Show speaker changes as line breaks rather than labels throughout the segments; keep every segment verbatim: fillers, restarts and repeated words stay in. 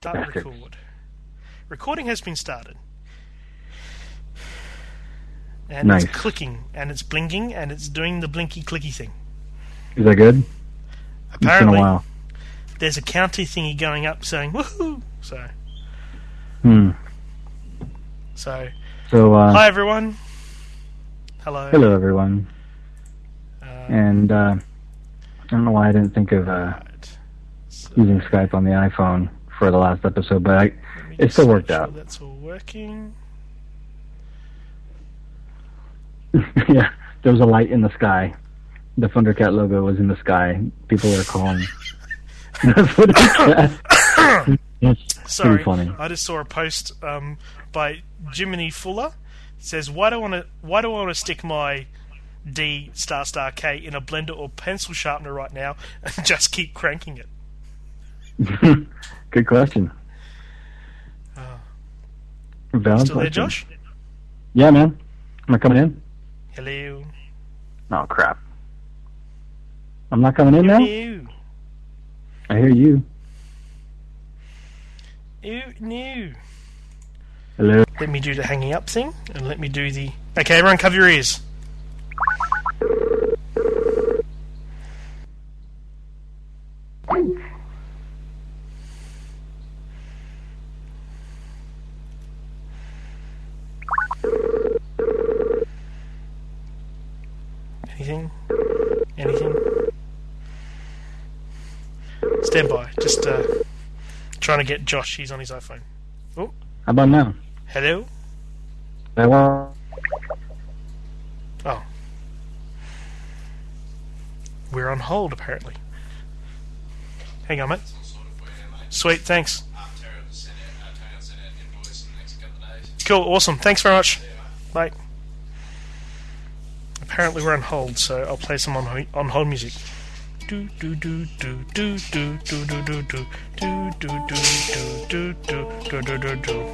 Start record. Recording has been started. And
Nice.
It's clicking, and it's blinking, and it's doing the blinky clicky thing.
Is that good?
Apparently,
It's been a while.
There's a county thingy going up saying woohoo. So,
Hmm.
so.
So, uh,
Hi everyone. Hello.
hello everyone.
Uh,
And uh, I don't know why I didn't think of uh,
right. So,
using Skype on the iPhone for the last episode, but I,
let me
it
just
still
make
worked
sure
out.
That's all working.
Yeah, there was a light in the sky. The Thundercat logo was in the sky. People were calling. That's what it said. That's
Sorry,
pretty funny.
I just saw a post um, by Jiminy Fuller. It says, "Why do I want to? Why do I want to stick my D star star K in a blender or pencil sharpener right now and just keep cranking it?"
Good question.
Oh.
Valid
Still there,
question.
Josh?
Yeah, man. Am I coming in?
Hello.
Oh, crap. I'm not coming in now?
Hello.
I hear you.
Ew, no.
Hello.
Let me do the hanging up thing, and let me do the... Okay, everyone cover your ears. Anything? Anything? Stand by. Just uh, trying to get Josh. He's on his iPhone. Oh,
How about now?
hello?
Hello?
Oh. We're on hold, apparently. Hang on, mate. Sweet, thanks. Cool, awesome. Thanks very much. Bye. Apparently we're on hold, so I'll play some on ho- on hold music. Do do do do do do do do do do do do do do do do do do do.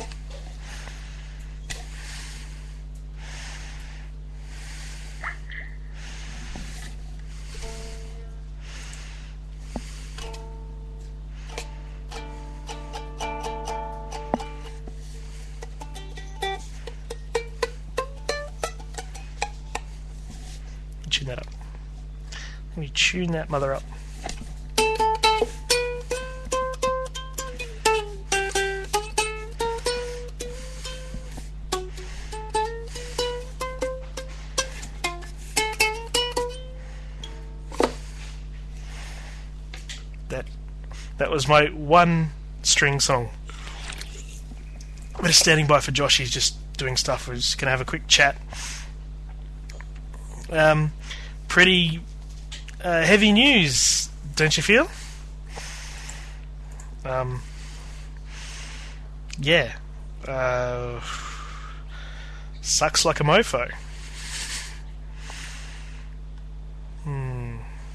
Tune that up. Let me tune that mother up. That that was my one string song. I'm just standing by for Josh. He's just doing stuff. We're just gonna have a quick chat. Um, pretty uh, heavy news, don't you feel? Um, yeah. Uh, sucks like a mofo. Hmm.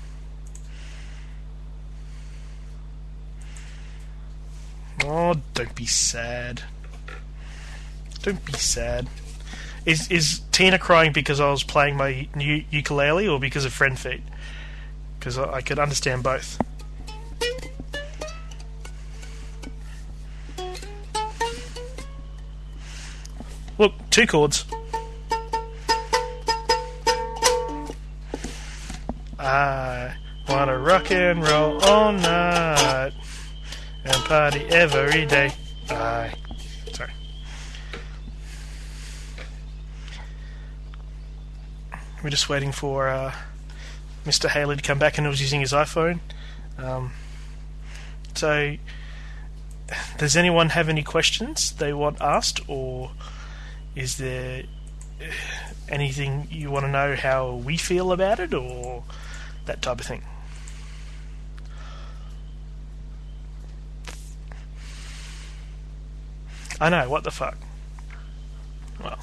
Oh, don't be sad. Don't be sad. Is is Tina crying because I was playing my new ukulele or because of friend feed? Because I, I could understand both. Look, two chords. I wanna rock and roll all night and party every day. I... Sorry. We're just waiting for uh, Mister Haley to come back, and he was using his iPhone. Um, so, does anyone have any questions they want asked, or is there anything you want to know how we feel about it, or that type of thing? I know, what the fuck? Well...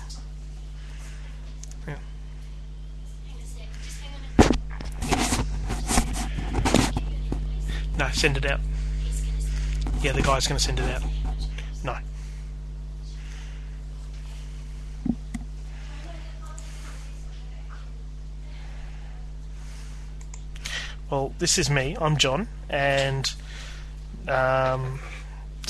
No, send it out. Yeah, the guy's going to send it out. No. Well, this is me. I'm John, and um,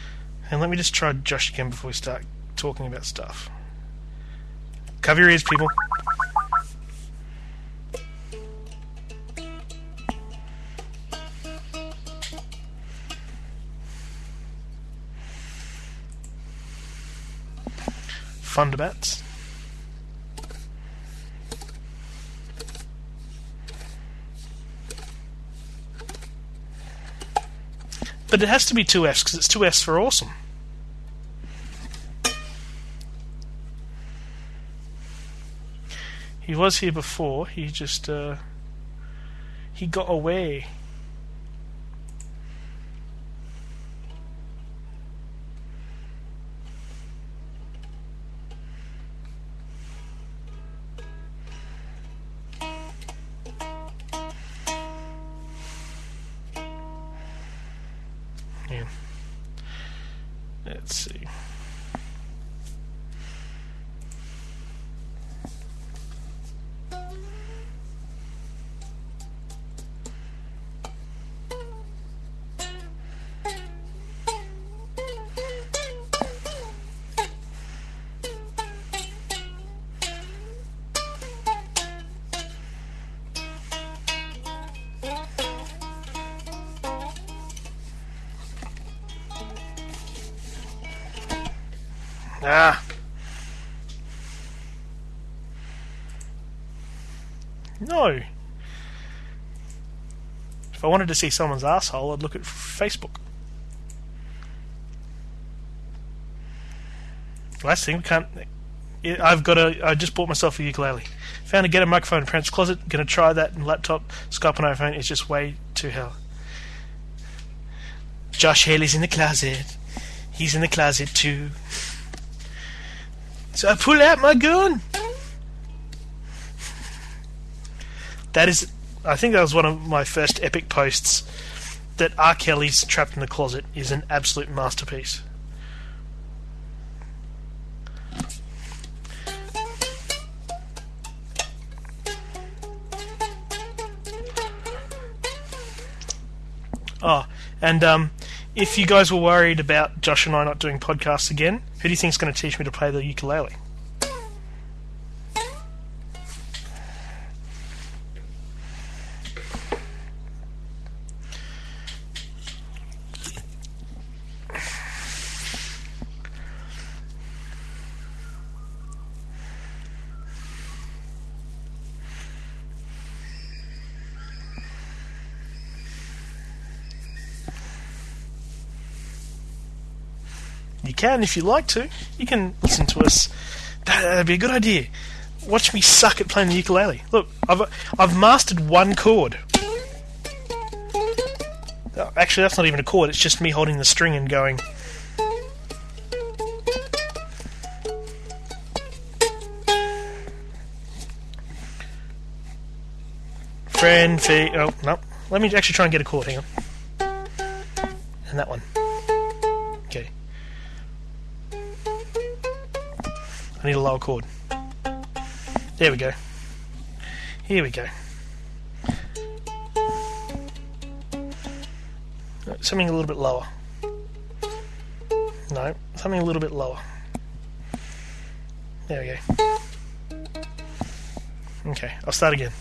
And let me just try Josh again before we start talking about stuff. Cover your ears, people. Thunderbats. But it has to be two Fs because it's two Fs for awesome. He was here before. He just uh, he got away. Yeah. Let's see. Ah. No. If I wanted to see someone's asshole, I'd look at Facebook. Last thing, we can't. I've got a. I just bought myself a ukulele. Found a get a microphone in parents' closet. Gonna try that in laptop. Skype and iPhone is just way too hell. Josh Haley's in the closet. He's in the closet too. So I pull out my gun. That is, I think that was one of my first epic posts. That R. Kelly's Trapped in the Closet is an absolute masterpiece. Oh, and um, if you guys were worried about Josh and I not doing podcasts again, who do you think is going to teach me to play the ukulele? You can, if you like to. You can listen to us. That, that'd be a good idea. Watch me suck at playing the ukulele. Look, I've I've mastered one chord. Oh, actually, that's not even a chord. It's just me holding the string and going. Friend, fee. Oh no. Let me actually try and get a chord. Hang on. And that one. Okay. I need a lower chord. There we go. Here we go. Something a little bit lower. No, something a little bit lower. There we go. Okay, I'll start again.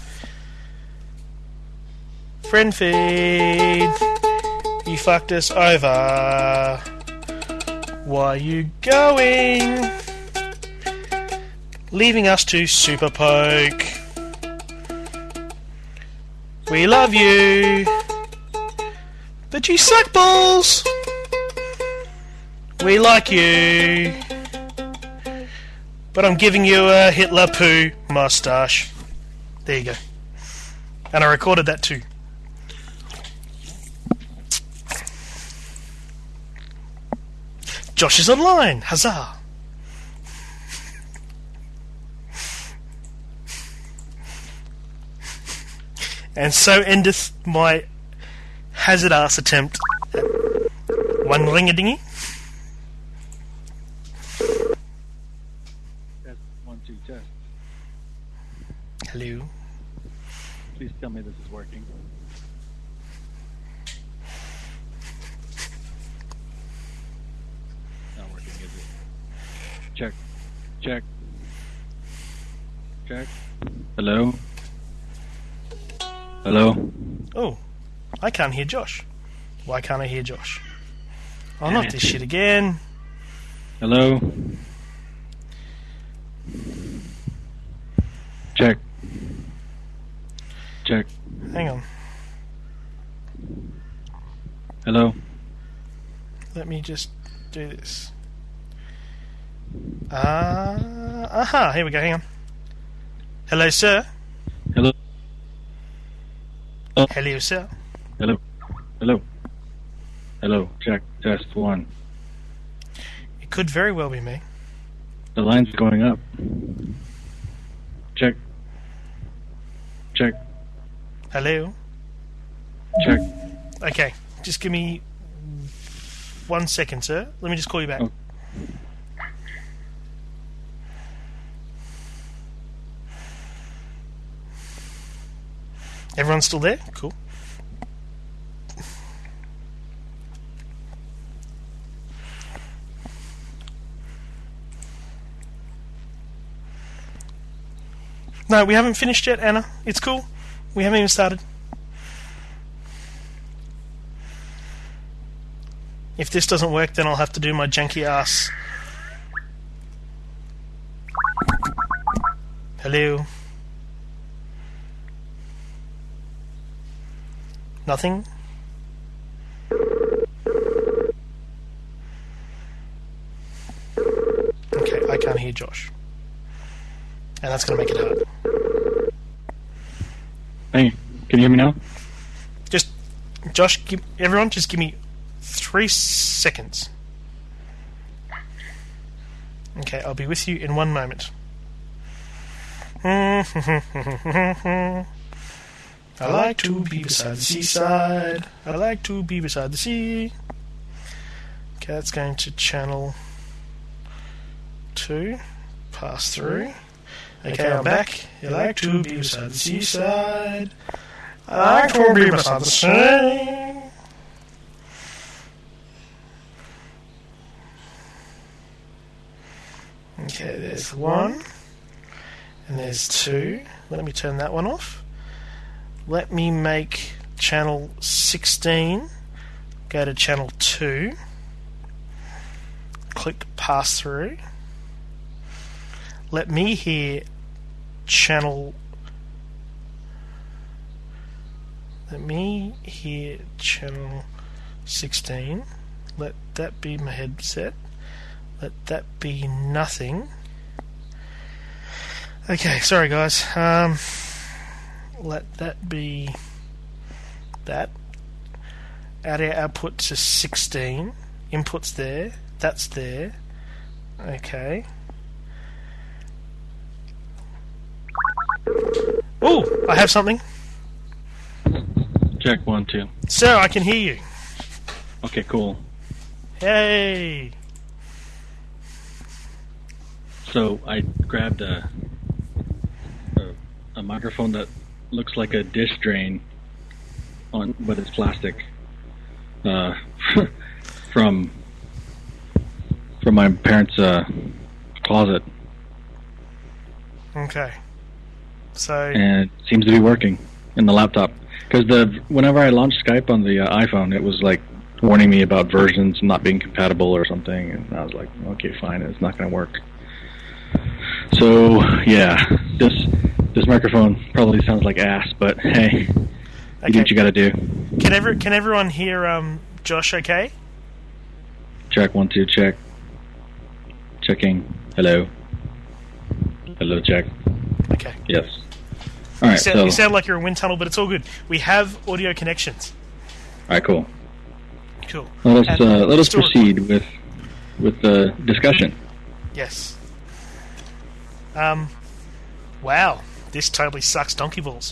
Friend feed, you fucked us over. Why are you going? Leaving us to Super Poke. We love you, but you suck balls. We like you, but I'm giving you a Hitler poo mustache. There you go. And I recorded that too. Josh is online. Huzzah. And so endeth my hazard ass attempt at one ring-a-dingy.
Test one, two, test.
Hello.
Please tell me this is working. Check. Check. Check. Hello? Hello?
Oh, I can't hear Josh. Why can't I hear Josh? Oh,
Damn
not
it.
this shit again.
Hello? Check. Check.
Hang on.
Hello?
Let me just do this. Ah, uh, aha, here we go, hang on. Hello, sir.
Hello?
Hello, sir.
Hello? Hello? Hello? Check. Test one.
It could very well be me.
The line's going up. Check. Check.
Hello?
Check.
Okay, just give me one second, sir. Let me just call you back.
Oh.
Everyone's still there? Cool. No, we haven't finished yet, Anna. It's cool. We haven't even started. If this doesn't work, then I'll have to do my janky ass. Hello? Nothing? Okay, I can't hear Josh. And that's going to make it hard.
Hey, can you hear me now?
Just, Josh, give, everyone, just give me three seconds. Okay, I'll be with you in one moment. I like to be beside the seaside. I like to be beside the sea. Okay, that's going to channel two. Pass through. Okay, I'm back. I like to be beside the seaside. I like to be beside the sea. Okay, there's one. And there's two. Let me turn that one off. Let me make channel sixteen. Go to channel two. Click pass through. Let me hear channel. Let me hear channel sixteen. Let that be my headset. Let that be nothing. Okay, sorry guys. Um, let that be that. Add our output to sixteen. Input's there. That's there. Okay. Oh, I have something.
Check one, two.
Sir, I can hear you.
Okay, cool.
Hey.
So I grabbed a, a a microphone that looks like a dish drain, on but it's plastic. Uh, from from my parents' uh, closet,
Okay. So
and it seems to be working in the laptop. Because the whenever I launched Skype on the uh, iPhone, it was like warning me about versions not being compatible or something, and I was like, okay, fine, it's not going to work. So yeah, this this microphone probably sounds like ass, but hey, you
Okay.
do what you got to do.
Can every can everyone hear um Josh? Okay.
Check one two check. Checking. Hello. Hello. Check.
Okay.
Yes. All right.
You sound,
So
you sound like you're in wind tunnel, but it's all good. We have audio connections.
all right. Cool.
Cool.
Let us
And
uh, let us
still
proceed with with the discussion.
Yes. Um. Wow. This totally sucks donkey balls.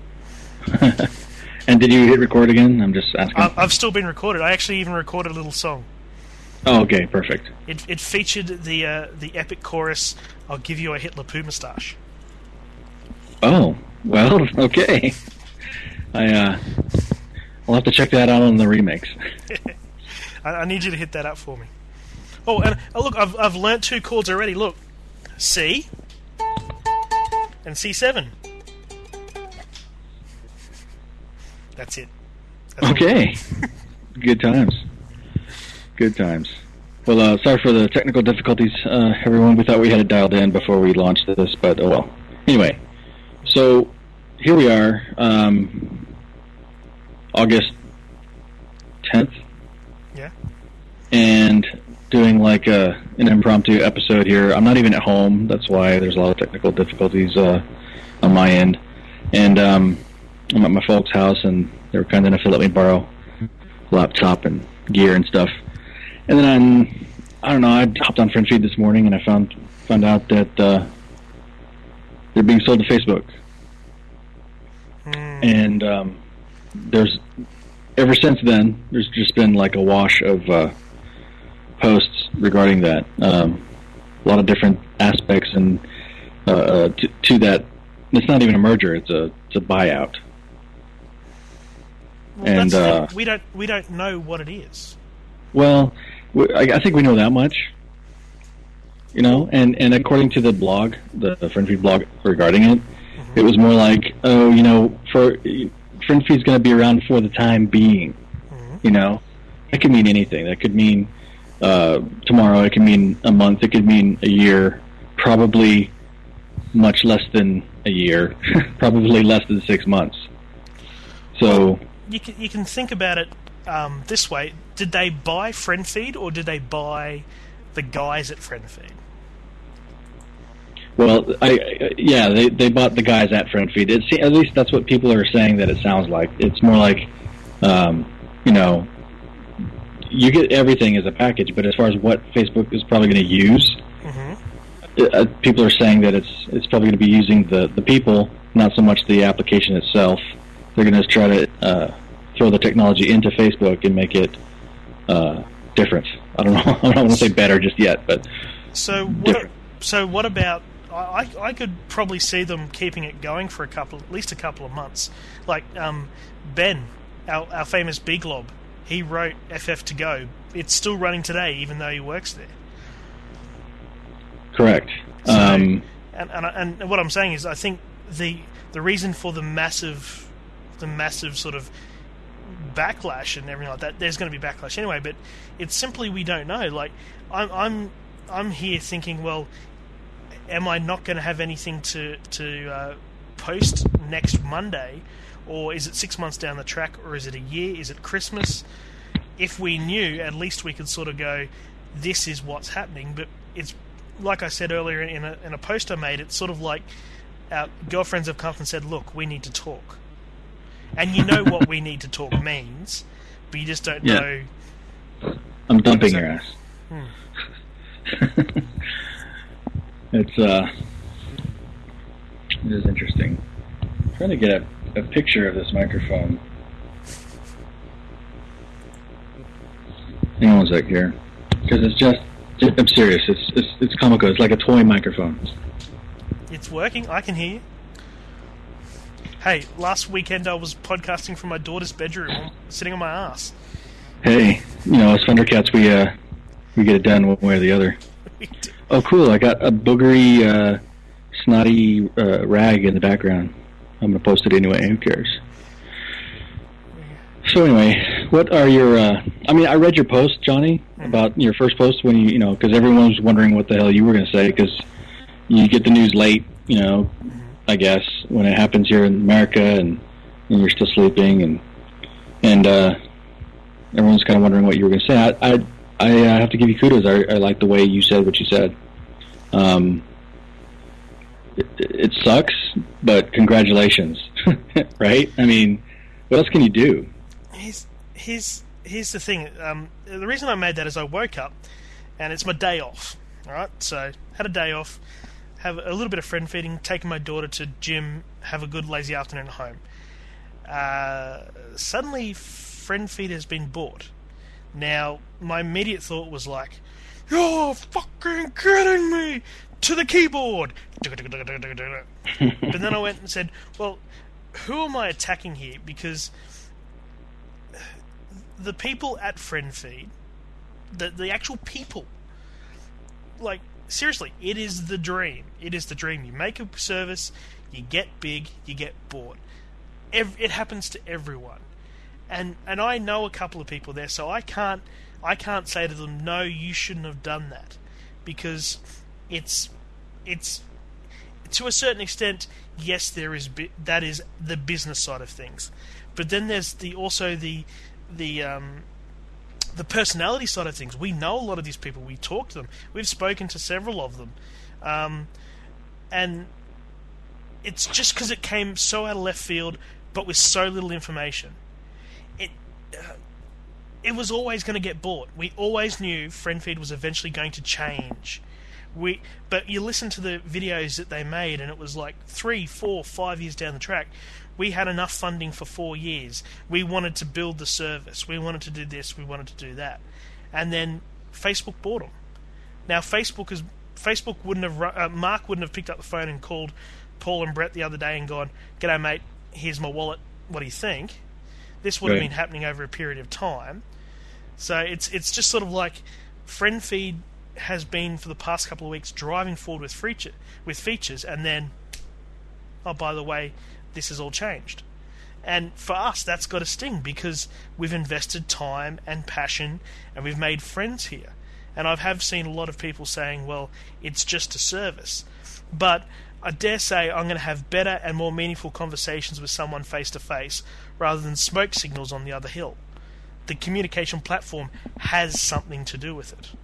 And did you hit record again? I'm just asking.
I, I've still been recorded. I actually even recorded a little song.
Oh, okay, perfect.
It it featured the uh, the epic chorus. I'll give you a Hitler poo moustache.
Oh, well, okay. I uh, I'll have to check that out on the remix.
I, I need you to hit that up for me. Oh, and oh, look, I've I've learnt two chords already. Look, C and C seven. That's it. That's
Okay. Good times. Good times. Well, uh, sorry for the technical difficulties, uh, everyone. We thought we had it dialed in before we launched this, but oh well. Anyway, so here we are, um, August tenth.
Yeah.
And doing like a, an impromptu episode here. I'm not even at home. That's why there's a lot of technical difficulties uh, on my end. And um, I'm at my folks' house, and they were kind enough to let me borrow a laptop and gear and stuff. And then I'm, I don't know, I hopped on FriendFeed this morning, and I found found out that uh, they're being sold to Facebook.
Mm.
And um, there's, ever since then, there's just been like a wash of uh, posts regarding that. Um, a lot of different aspects and uh, uh, to, to that. It's not even a merger; it's a it's a buyout.
Well,
and
that's the
uh,
thing. we don't we don't know what it is.
Well, we- I, I think we know that much. You know, and, and according to the blog, the, the FriendFeed blog regarding it,
Mm-hmm.
it was more like, oh, you know, for FriendFeed's going to be around for the time being.
Mm-hmm.
You know, that could mean anything. That could mean uh, tomorrow. It could mean a month. It could mean a year. Probably much less than a year. Probably less than six months. So
You can you can think about it um, this way: did they buy FriendFeed, or did they buy the guys at FriendFeed?
Well, I, I yeah, they they bought the guys at FriendFeed. It's, at least that's what people are saying that it sounds like. It's more like, um, you know, you get everything as a package, but as far as what Facebook is probably going to use,
Mm-hmm.
uh, people are saying that it's it's probably going to be using the, the people, not so much the application itself. They're going to try to uh, throw the technology into Facebook and make it uh, different. I don't know. I don't want to say better just yet, but
So what?
different.
So what about? I, I could probably see them keeping it going for a couple, at least a couple of months. Like um, Ben, our, our famous B Glob, he wrote F F to Go. It's still running today, even though he works there.
Correct.
So,
Um,
and, and and what I'm saying is, I think the the reason for the massive, the massive sort of backlash and everything like that, there's going to be backlash anyway. But it's simply we don't know. Like I'm I'm I'm here thinking, well, am I not going to have anything to to uh, post next Monday, or is it six months down the track, or is it a year? Is it Christmas? If we knew, at least we could sort of go, this is what's happening. But it's like I said earlier in a in a post I made. It's sort of like our girlfriends have come and said, "Look, we need to talk," and you know what we need to talk means, but you just don't
Yeah.
know.
I'm dumping
So-
your ass.
Hmm.
It's uh, it is interesting. I'm trying to get a, a picture of this microphone. Hang on one sec here, because it's just. I'm serious. It's it's it's comical. It's like a toy microphone.
It's working. I can hear you. Hey, last weekend I was podcasting from my daughter's bedroom, sitting on my ass.
Hey, you know, as Thundercats, we uh we get it done one way or the other. Oh, cool! I got a boogery, uh, snotty uh, rag in the background. I'm gonna post it anyway. Who cares? So anyway, what are your? Uh, I mean, I read your post, Johnny, about your first post when you, you know, because everyone was wondering what the hell you were gonna say because you get the news late, you know, I guess when it happens here in America and, and you're still sleeping and and uh, everyone's kind of wondering what you were gonna say. I I, I uh, have to give you kudos. I, I like the way you said what you said. Um, it, it sucks, but congratulations, right? I mean, what else can you do?
Here's, here's, here's the thing. Um, the reason I made that is I woke up, and it's my day off. All right, so had a day off, have a little bit of friend feeding, taking my daughter to gym, have a good lazy afternoon at home. Uh, suddenly, friend feed has been bought. Now, my immediate thought was like, "You're fucking kidding me!" To the keyboard. But then I went and said, "Well, who am I attacking here? Because the people at FriendFeed, the the actual people, like seriously, it is the dream. It is the dream. You make a service, you get big, you get bought. Ev- it happens to everyone, and and I know a couple of people there, so I can't I can't say to them, no, you shouldn't have done that, because it's it's to a certain extent, yes, there is bi- that is the business side of things, but then there's the also the the um, the personality side of things. We know a lot of these people. We talk to them. We've spoken to several of them, um, and it's just because it came so out of left field, but with so little information. It uh, it was always going to get bought. We always knew FriendFeed was eventually going to change. We, but you listen to the videos that they made, and it was like three, four, five years down the track. We had enough funding for four years. We wanted to build the service. We wanted to do this. We wanted to do that, and then Facebook bought them. Now Facebook is Facebook wouldn't have uh, Mark wouldn't have picked up the phone and called Paul and Brett the other day and gone, "G'day, mate. Here's my wallet. What do you think?" This would have
Right.
been happening over a period of time. So it's it's just sort of like FriendFeed has been for the past couple of weeks driving forward with feature, with features, and then, oh, by the way, this has all changed. And for us, that's got a sting, because we've invested time and passion, and we've made friends here. And I have seen a lot of people saying, well, it's just a service. But I dare say I'm going to have better and more meaningful conversations with someone face to face rather than smoke signals on the other hill. The communication platform has something to do with it.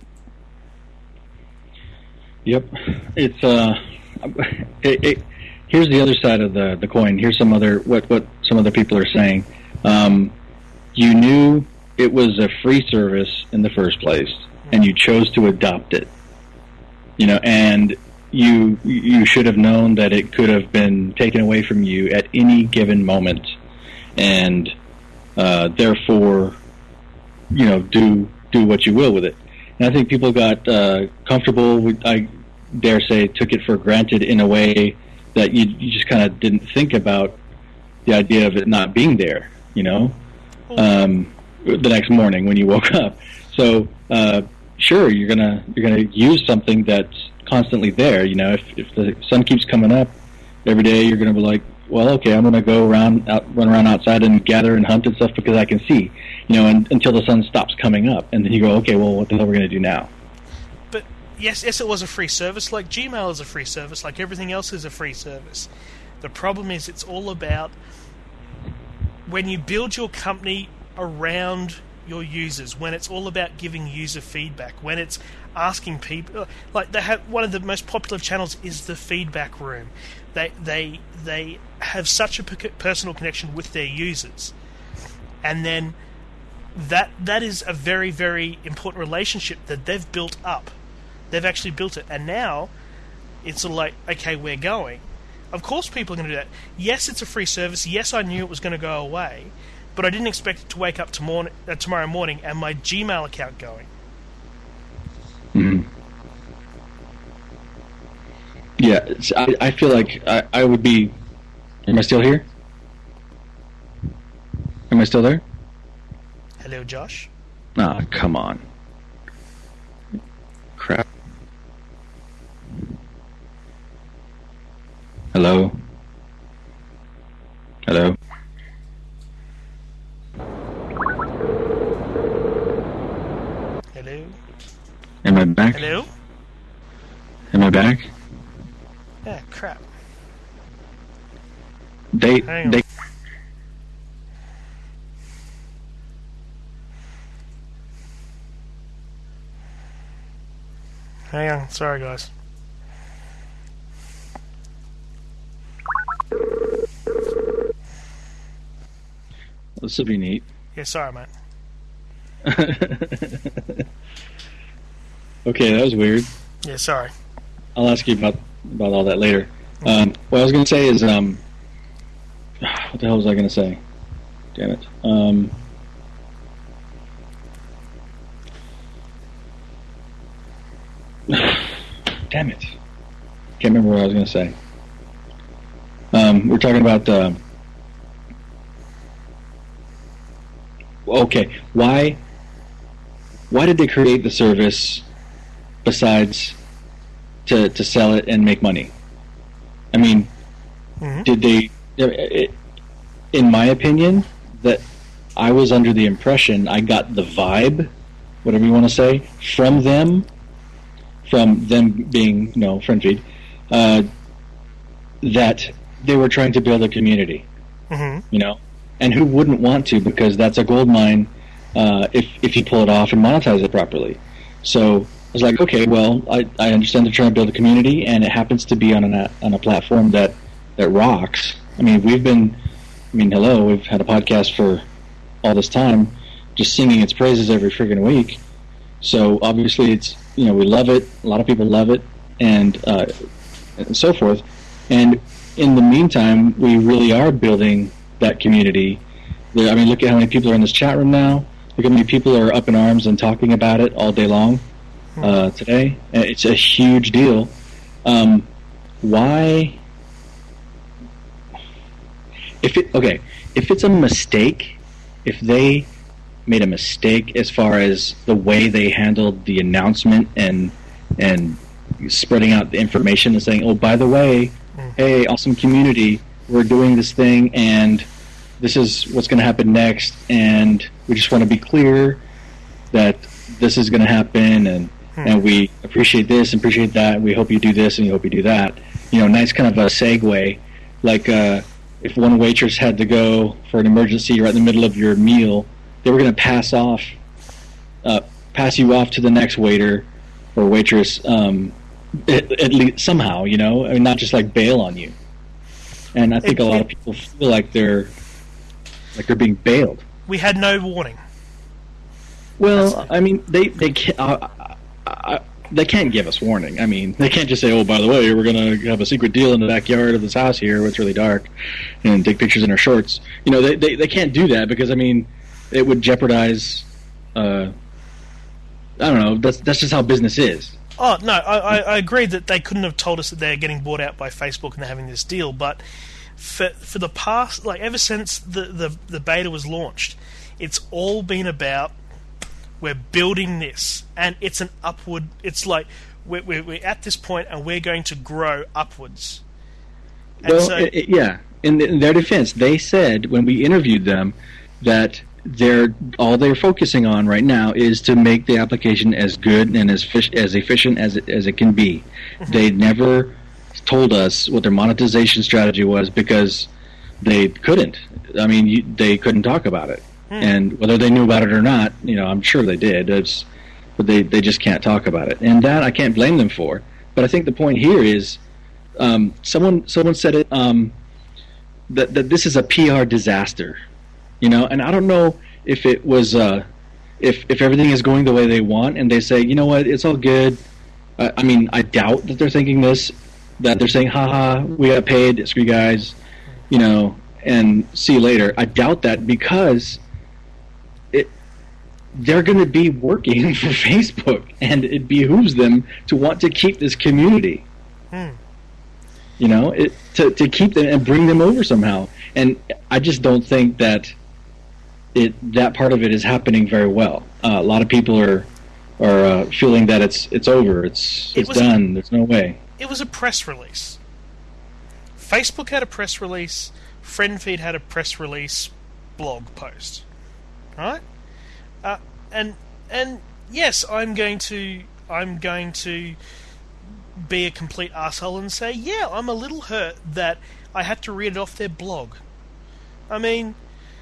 Yep, it's uh, it, it, here's the other side of the the coin. Here's some other what what some other people are saying. Um, you knew it was a free service in the first place, and you chose to adopt it. You know, and you you should have known that it could have been taken away from you at any given moment, and uh, therefore, you know, do do what you will with it. And I think people got uh, comfortable with, I dare say, took it for granted in a way that you, you just kind of didn't think about the idea of it not being there, you know, um, the next morning when you woke up. So, uh, sure, you're gonna you're gonna use something that's constantly there. You know, if if the sun keeps coming up every day, you're gonna be like, well, okay, I'm gonna go around, out, run around outside and gather and hunt and stuff because I can see, you know, and, until the sun stops coming up, and then you go, okay, well, what the hell are we gonna do now?
But yes, yes, it was a free service. Like Gmail is a free service. Like everything else is a free service. The problem is, it's all about when you build your company around your users, when it's all about giving user feedback, when it's asking people, like they have one of the most popular channels is the feedback room. They they they have such a personal connection with their users, and then that that is a very very important relationship that they've built up. They've actually built it, and now it's sort of like, okay, we're going. Of course, people are going to do that. Yes, it's a free service. Yes, I knew it was going to go away, but I didn't expect it to wake up to morning, uh, tomorrow morning and my Gmail account going.
Mm-hmm. Yeah, it's, I, I feel like I, I would be... Am I still here? Am I still there?
Hello, Josh.
Ah, oh, come on. Crap. Hello? Hello?
Hello?
Am I back?
Hello?
Am I back?
Yeah, crap.
They...
Hang on.
they
Hang on, sorry guys.
This will be neat.
Yeah, sorry, mate.
Okay, that was weird.
Yeah, sorry.
I'll ask you about about all that later. Um, what I was going to say is, um, what the hell was I going to say? Damn it. Um, damn it. Can't remember what I was going to say. Um, we're talking about... Uh, okay, why... Why did they create the service besides to to sell it and make money. I mean,
Mm-hmm.
did they? It, in my opinion, that I was under the impression, I got the vibe, whatever you want to say, from them, from them being, you know, FriendFeed, uh, that they were trying to build a community,
Mm-hmm.
you know, and who wouldn't want to, because that's a gold mine uh, if if you pull it off and monetize it properly. So I was like, okay, well, I, I understand they're trying to build a community, and it happens to be on a on a platform that that rocks. I mean, we've been, I mean, hello, we've had a podcast for all this time, just singing its praises every friggin' week. So obviously, it's, you know, we love it. A lot of people love it, and uh, and so forth. And in the meantime, we really are building that community. There, I mean, look at how many people are in this chat room now. Look at how many people are up in arms and talking about it all day long uh, today. It's a huge deal. Um, why? If it okay, if it's a mistake, if they made a mistake as far as the way they handled the announcement and and spreading out the information and saying, oh, by the way, hey, awesome community, we're doing this thing and this is what's going to happen next, and we just want to be clear that this is going to happen, and hmm. and we appreciate this and appreciate that, and we hope you do this and we hope you do that. You know, nice kind of a segue, like uh, if one waitress had to go for an emergency right in the middle of your meal, they were going to pass off, uh, pass you off to the next waiter or waitress, um, at, at least somehow, you know, I mean, not just like bail on you. And I think it, a lot of people feel like they're like they're being bailed.
We had no warning.
Well, I mean, they they can't uh, uh, they can't give us warning. I mean, they can't just say, "Oh, by the way, we're going to have a secret deal in the backyard of this house here where it's really dark, and take pictures in our shorts." You know, they they, they can't do that because I mean, it would jeopardize. Uh, I don't know. That's that's just how business is.
Oh no, I, I agree that they couldn't have told us that they're getting bought out by Facebook and they're having this deal. But for for the past, like ever since the, the, the beta was launched, it's all been about we're building this, and it's an upward. It's like we're we're, we're at this point, and we're going to grow upwards. And
well,
so,
it, it, yeah. In, in their defense, they said when we interviewed them that they're all they're focusing on right now is to make the application as good and as fish, as efficient as it, as it can be. Mm-hmm. They never told us what their monetization strategy was because they couldn't. I mean, you, they couldn't talk about it, mm. and whether they knew about it or not, you know, I'm sure they did. It's, but they they just can't talk about it, and that I can't blame them for. But I think the point here is, um, someone someone said it um, that that this is a P R disaster. You know, and I don't know if it was uh, if if everything is going the way they want, and they say, you know what, it's all good. Uh, I mean, I doubt that they're thinking this. That they're saying, haha, we got paid, screw you guys, you know, and see you later. I doubt that because it they're going to be working for Facebook, and it behooves them to want to keep this community. Hmm. You know, it to to keep them and bring them over somehow. And I just don't think that. It that part of it is happening very well. Uh, a lot of people are are uh, feeling that it's it's over. It's it's it done. A, There's no way.
It was a press release. Facebook had a press release. FriendFeed had a press release blog post. Right? Uh, and and yes, I'm going to I'm going to be a complete arsehole and say, yeah, I'm a little hurt that I had to read it off their blog. I mean,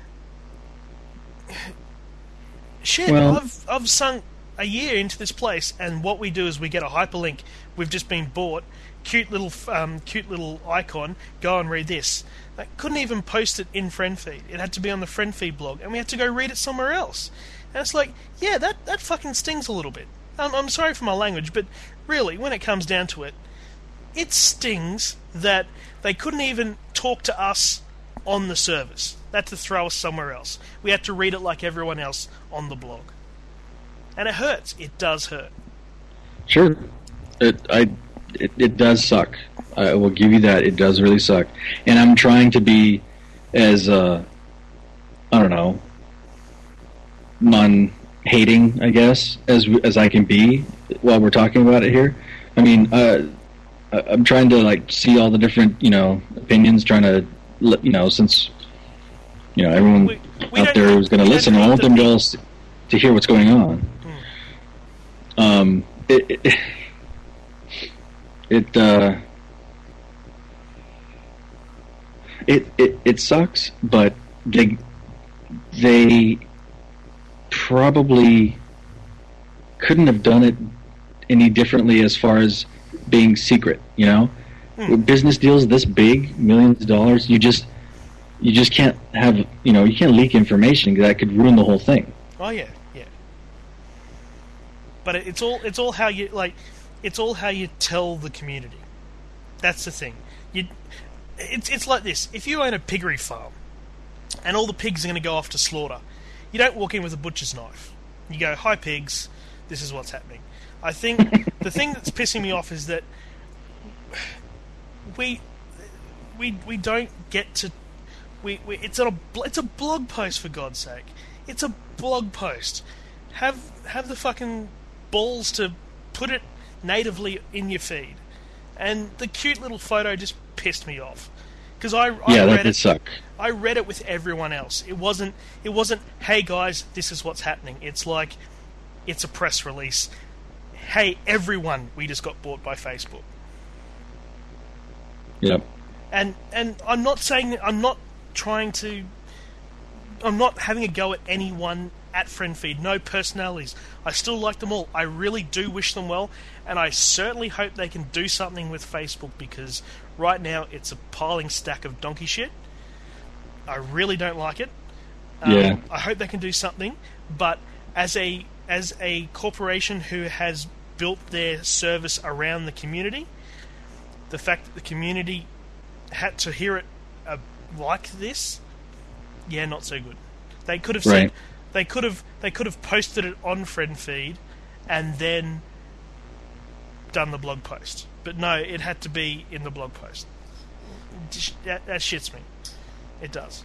shit,
well,
I've I've sunk a year into this place, and what we do is we get a hyperlink. We've just been bought. Cute little, um, cute little icon. Go and read this. I couldn't even post it in FriendFeed. It had to be on the FriendFeed blog, and we had to go read it somewhere else. And it's like, yeah, that that fucking stings a little bit. I'm, I'm sorry for my language, but really, when it comes down to it, it stings that they couldn't even talk to us on the service. They had to throw us somewhere else. We had to read it like everyone else on the blog. And it hurts. It does hurt.
Sure. It I it, it does suck. I will give you that. It does really suck. And I'm trying to be as uh I don't know non hating, I guess, as as I can be while we're talking about it here. I mean, uh, I- I'm trying to like see all the different, you know, opinions. Trying to, let- you know, since you know everyone
We- we
out
don't
there
need-
who's going to
we don't
listen, I
need
want
the-
them to all s- to hear what's going on. Um, it it, it uh, it it it sucks, but they they probably couldn't have done it any differently as far as being secret. You know, with business deals this big, millions of dollars, you just you just can't have you know you can't leak information that could ruin the whole thing.
Oh yeah, yeah. But it- it's all it's all how you like. It's all how you tell the community. That's the thing. You, it's it's like this. If you own a piggery farm, and all the pigs are going to go off to slaughter, you don't walk in with a butcher's knife. You go, "Hi pigs, this is what's happening." I think the thing that's pissing me off is that we we we don't get to. We, we it's a it's a blog post, for God's sake. It's a blog post. Have have the fucking balls to put it natively in your feed. And the cute little photo just pissed me off because I, I
Yeah, that
read
did
it.
suck.
I read it with everyone else. It wasn't. It wasn't. Hey guys, this is what's happening. It's like, it's a press release. Hey everyone, we just got bought by Facebook.
Yep.
And and I'm not saying that. I'm not trying to. I'm not having a go at anyone at FriendFeed. No personalities. I still like them all. I really do wish them well, and I certainly hope they can do something with Facebook because right now it's a piling stack of donkey shit. I really don't like it. Um,
Yeah.
I hope they can do something, but as a as a corporation who has built their service around the community, the fact that the community had to hear it uh, like this, yeah, not so good. They could have said
Right.
they could have they could have posted it on FriendFeed and then done the blog post, but no, it had to be in the blog post. That, that shits me. It does.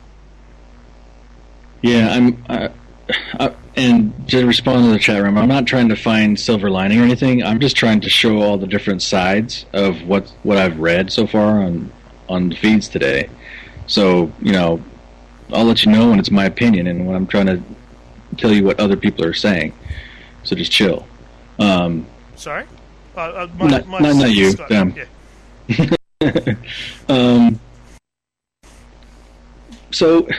Yeah, I'm. Uh, uh, and to respond to the chat room, I'm not trying to find silver lining or anything. I'm just trying to show all the different sides of what what I've read so far on on the feeds today. So you know, I'll let you know when it's my opinion and when I'm trying to tell you what other people are saying. So just chill. Um,
Sorry, uh, uh, my,
Not-
my
not- not you,
Scott,
them.
Yeah.
um, so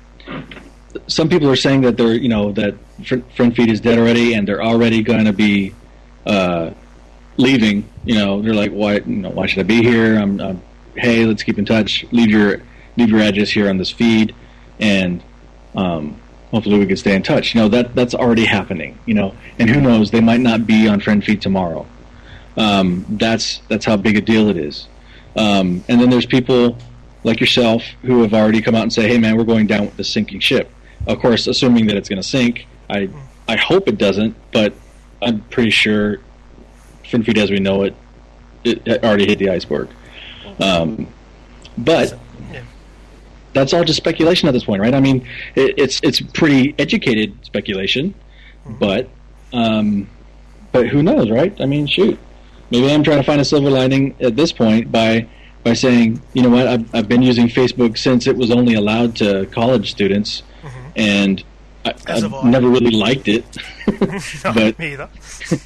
some people are saying that they're you know that Fr- FriendFeed is dead already and they're already going to be uh, leaving. You know, they're like, why? You know, why should I be here? I'm, I'm. Hey, let's keep in touch. Leave your leave your address here on this feed, and um, hopefully we can stay in touch. You know, that that's already happening. You know, and who knows? They might not be on FriendFeed tomorrow. Um, that's that's how big a deal it is. Um, and then there's people like yourself who have already come out and say, "Hey, man, we're going down with the sinking ship." Of course, assuming that it's going to sink. I I hope it doesn't, but I'm pretty sure FriendFeed as we know it, it already hit the iceberg. Um, but
Yeah.
that's all just speculation at this point, right? I mean, it, it's it's pretty educated speculation, but um, but who knows, right? I mean, shoot, maybe I'm trying to find a silver lining at this point by by saying, you know what, I've, I've been using Facebook since it was only allowed to college students, and I,
As
I've
have I.
never really liked it,
No,
but
me either.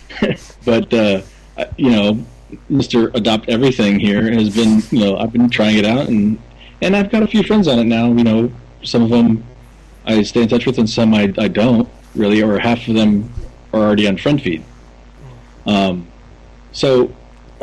but uh, I- you know, Mister Adopt Everything here has been, you know, I've been trying it out, and and I've got a few friends on it now. You know, some of them I stay in touch with, and some I I don't really, or half of them are already on FriendFeed. Um, so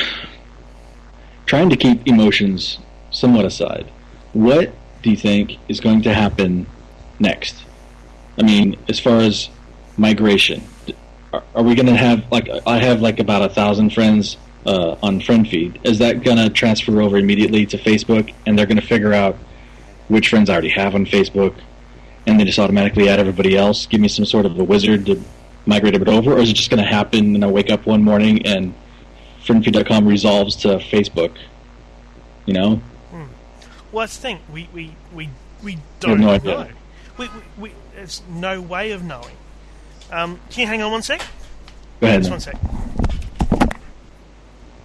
trying to keep emotions somewhat aside, what do you think is going to happen next? I mean, as far as migration, are, are we going to have, like, I have like about a thousand friends uh, on FriendFeed. Is that going to transfer over immediately to Facebook, and they're going to figure out which friends I already have on Facebook, and they just automatically add everybody else, give me some sort of a wizard to migrate it over, or is it just going to happen and I wake up one morning and friendfeed dot com resolves to Facebook? You know?
Well, that's the thing. We we we, we
have
don't
no
know.
idea.
We, we, we there's no way of knowing. Um, can you hang on one sec?
Go ahead.
Just
man.
one sec.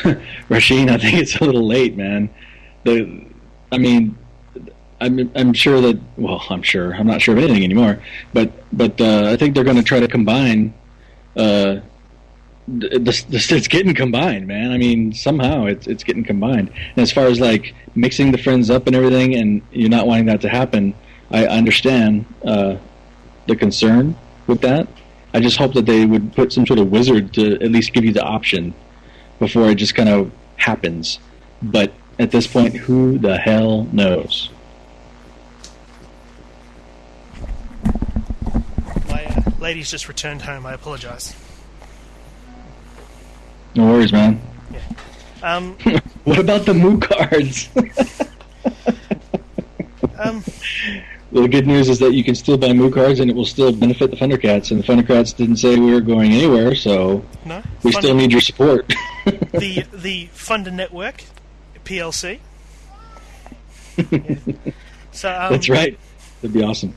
Rasheen, I think it's a little late, man. The, I mean, I'm I'm sure that. Well, I'm sure. I'm not sure of anything anymore. But but uh, I think they're going to try to combine. Uh, this, this it's getting combined, man. I mean, somehow it's it's getting combined. And as far as like mixing the friends up and everything, and you're not wanting that to happen, I understand uh, the concern with that. I just hope that they would put some sort of wizard to at least give you the option before it just kind of happens. But at this point, who the hell knows?
My uh, lady's just returned home. I apologise.
No worries, man.
Yeah. Um,
what about the Moo cards?
um,
well, the good news is that you can still buy Moo cards, and it will still benefit the Thundercats. And the Thundercats didn't say we were going anywhere, so
no,
we
Fund-
still need your support.
the the Funder Network, P L C. Yeah. So um,
that's right. That'd be awesome.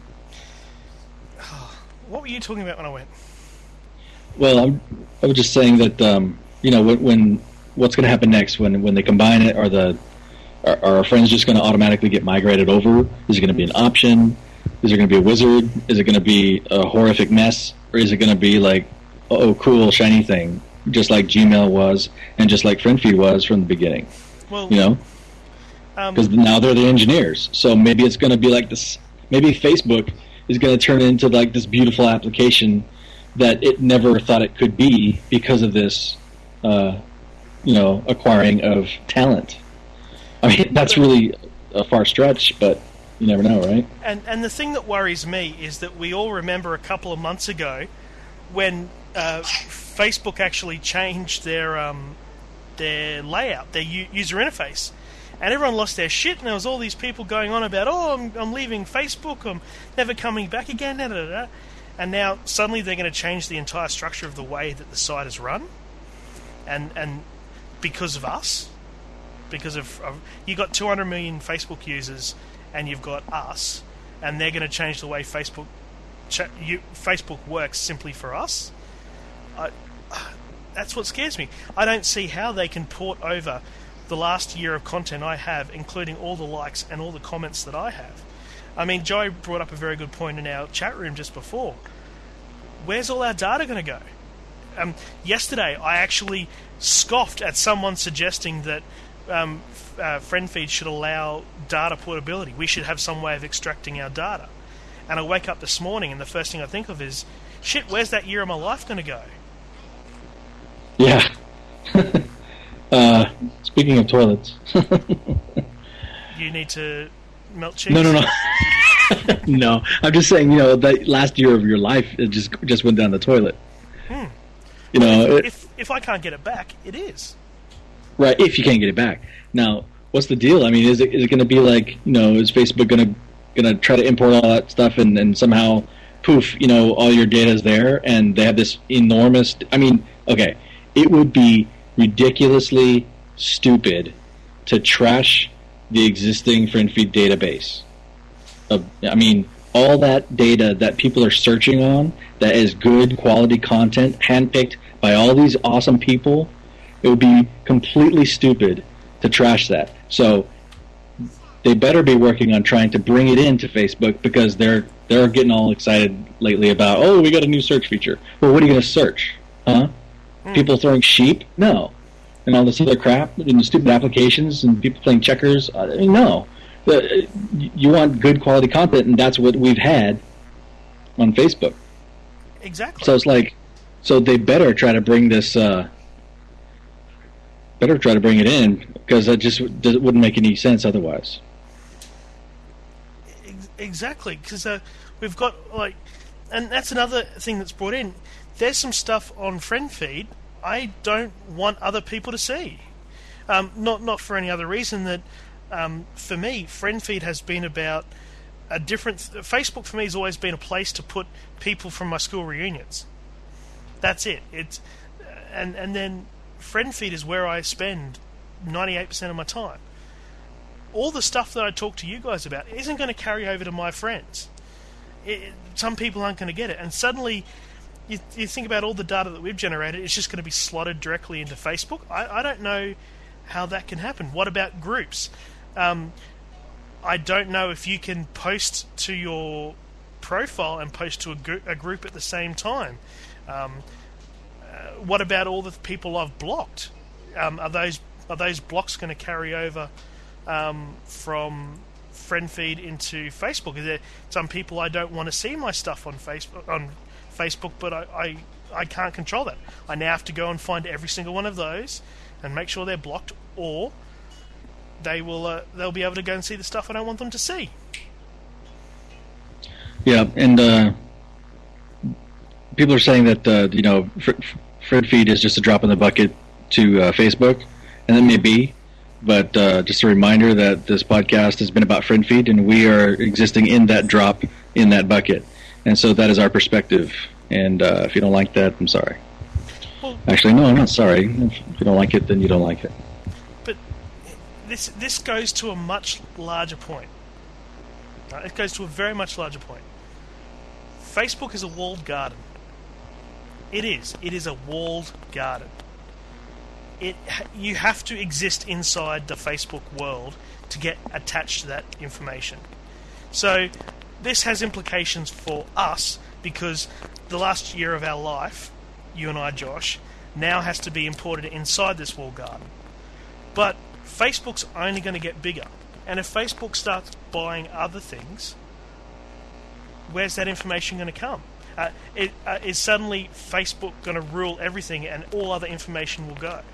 What were you talking about when I went?
Well, I'm, I was just saying that um, you know when, when what's going to happen next when when they combine it, are the are, are our friends just going to automatically get migrated over? Is it going to be an option? Is there going to be a wizard? Is it going to be a horrific mess, or is it going to be like, oh, cool shiny thing, just like Gmail was and just like FriendFeed was from the beginning?
Well,
you know, because um, now they're the engineers, so maybe it's going to be like this. Maybe Facebook is going to turn into like this beautiful application that it never thought it could be because of this, uh, you know, acquiring of talent. I mean, that's really a far stretch, but you never know, right?
And and the thing that worries me is that we all remember a couple of months ago when uh, Facebook actually changed their um, their layout, their u- user interface. And everyone lost their shit, and there was all these people going on about, oh, I'm, I'm leaving Facebook, I'm never coming back again, da, da, da. And now suddenly they're going to change the entire structure of the way that the site is run, and and because of us, because of, of you got two hundred million Facebook users, and you've got us, and they're going to change the way Facebook cha- you, Facebook works simply for us. I, that's what scares me. I don't see how they can port over the last year of content I have, including all the likes and all the comments that I have. I mean, Joe brought up a very good point in our chat room just before. Where's all our data going to go? Um, yesterday, I actually scoffed at someone suggesting that um, uh, FriendFeed should allow data portability. We should have some way of extracting our data. And I wake up this morning, and the first thing I think of is, shit, where's that year of my life going to go?
Yeah. uh, speaking of toilets.
You need to melt cheese?
No, no, no. No, I'm just saying, you know, that last year of your life, it just just went down the toilet.
Hmm.
You
well,
know,
if,
it,
if if I can't get it back, it is.
Right, if you can't get it back. Now, what's the deal? I mean, is it is it going to be like, you know, is Facebook going to going to try to import all that stuff and, and somehow, poof, you know, all your data is there, and they have this enormous... I mean, okay, it would be ridiculously stupid to trash the existing FriendFeed database. Uh, I mean, all that data that people are searching on, that is good quality content, handpicked by all these awesome people, it would be completely stupid to trash that. So they better be working on trying to bring it into Facebook, because they're they're getting all excited lately about, oh, we got a new search feature. Well, what are you going to search? Huh? Mm. People throwing sheep? No. And all this other crap, and stupid applications, and people playing checkers? I mean, no. The, you want good quality content, and that's what we've had on Facebook.
Exactly.
So it's like, so they better try to bring this, uh, better try to bring it in, because that just it wouldn't make any sense otherwise.
Exactly, because uh, we've got, like, and that's another thing that's brought in. There's some stuff on FriendFeed I don't want other people to see. Um, not not for any other reason that, um, for me, FriendFeed has been about a different... Facebook for me has always been a place to put people from my school reunions. That's it. It's and and then FriendFeed is where I spend ninety-eight percent of my time. All the stuff that I talk to you guys about isn't going to carry over to my friends. It, some people aren't going to get it, and suddenly you, you think about all the data that we've generated, it's just going to be slotted directly into Facebook. I, I don't know how that can happen. What about groups? Um, I don't know if you can post to your profile and post to a, gr- a group at the same time. Um, uh, what about all the people I've blocked? Um, are those are those blocks going to carry over um, from friend feed into Facebook? Is there some people I don't want to see my stuff on Facebook on Facebook, but I, I I can't control that. I now have to go and find every single one of those and make sure they're blocked, or they will uh, they'll be able to go and see the stuff I don't want them to see.
Yeah, and uh, people are saying that uh, you know friend feed is just a drop in the bucket to uh, Facebook, and that may be, but uh, just a reminder that this podcast has been about friend feed, and we are existing in that drop in that bucket, and so that is our perspective. And uh, if you don't like that, I'm sorry.
Well,
Actually, no, I'm not sorry. If you don't like it, then you don't like it.
But this this goes to a much larger point. Uh, it goes to a very much larger point. Facebook is a walled garden. It is. It is a walled garden. It you have to exist inside the Facebook world to get attached to that information. So this has implications for us because the last year of our life, you and I, Josh, now has to be imported inside this walled garden. But Facebook's only going to get bigger. And if Facebook starts buying other things, where's that information going to come? Uh, it, uh, is suddenly Facebook going to rule everything and all other information will go?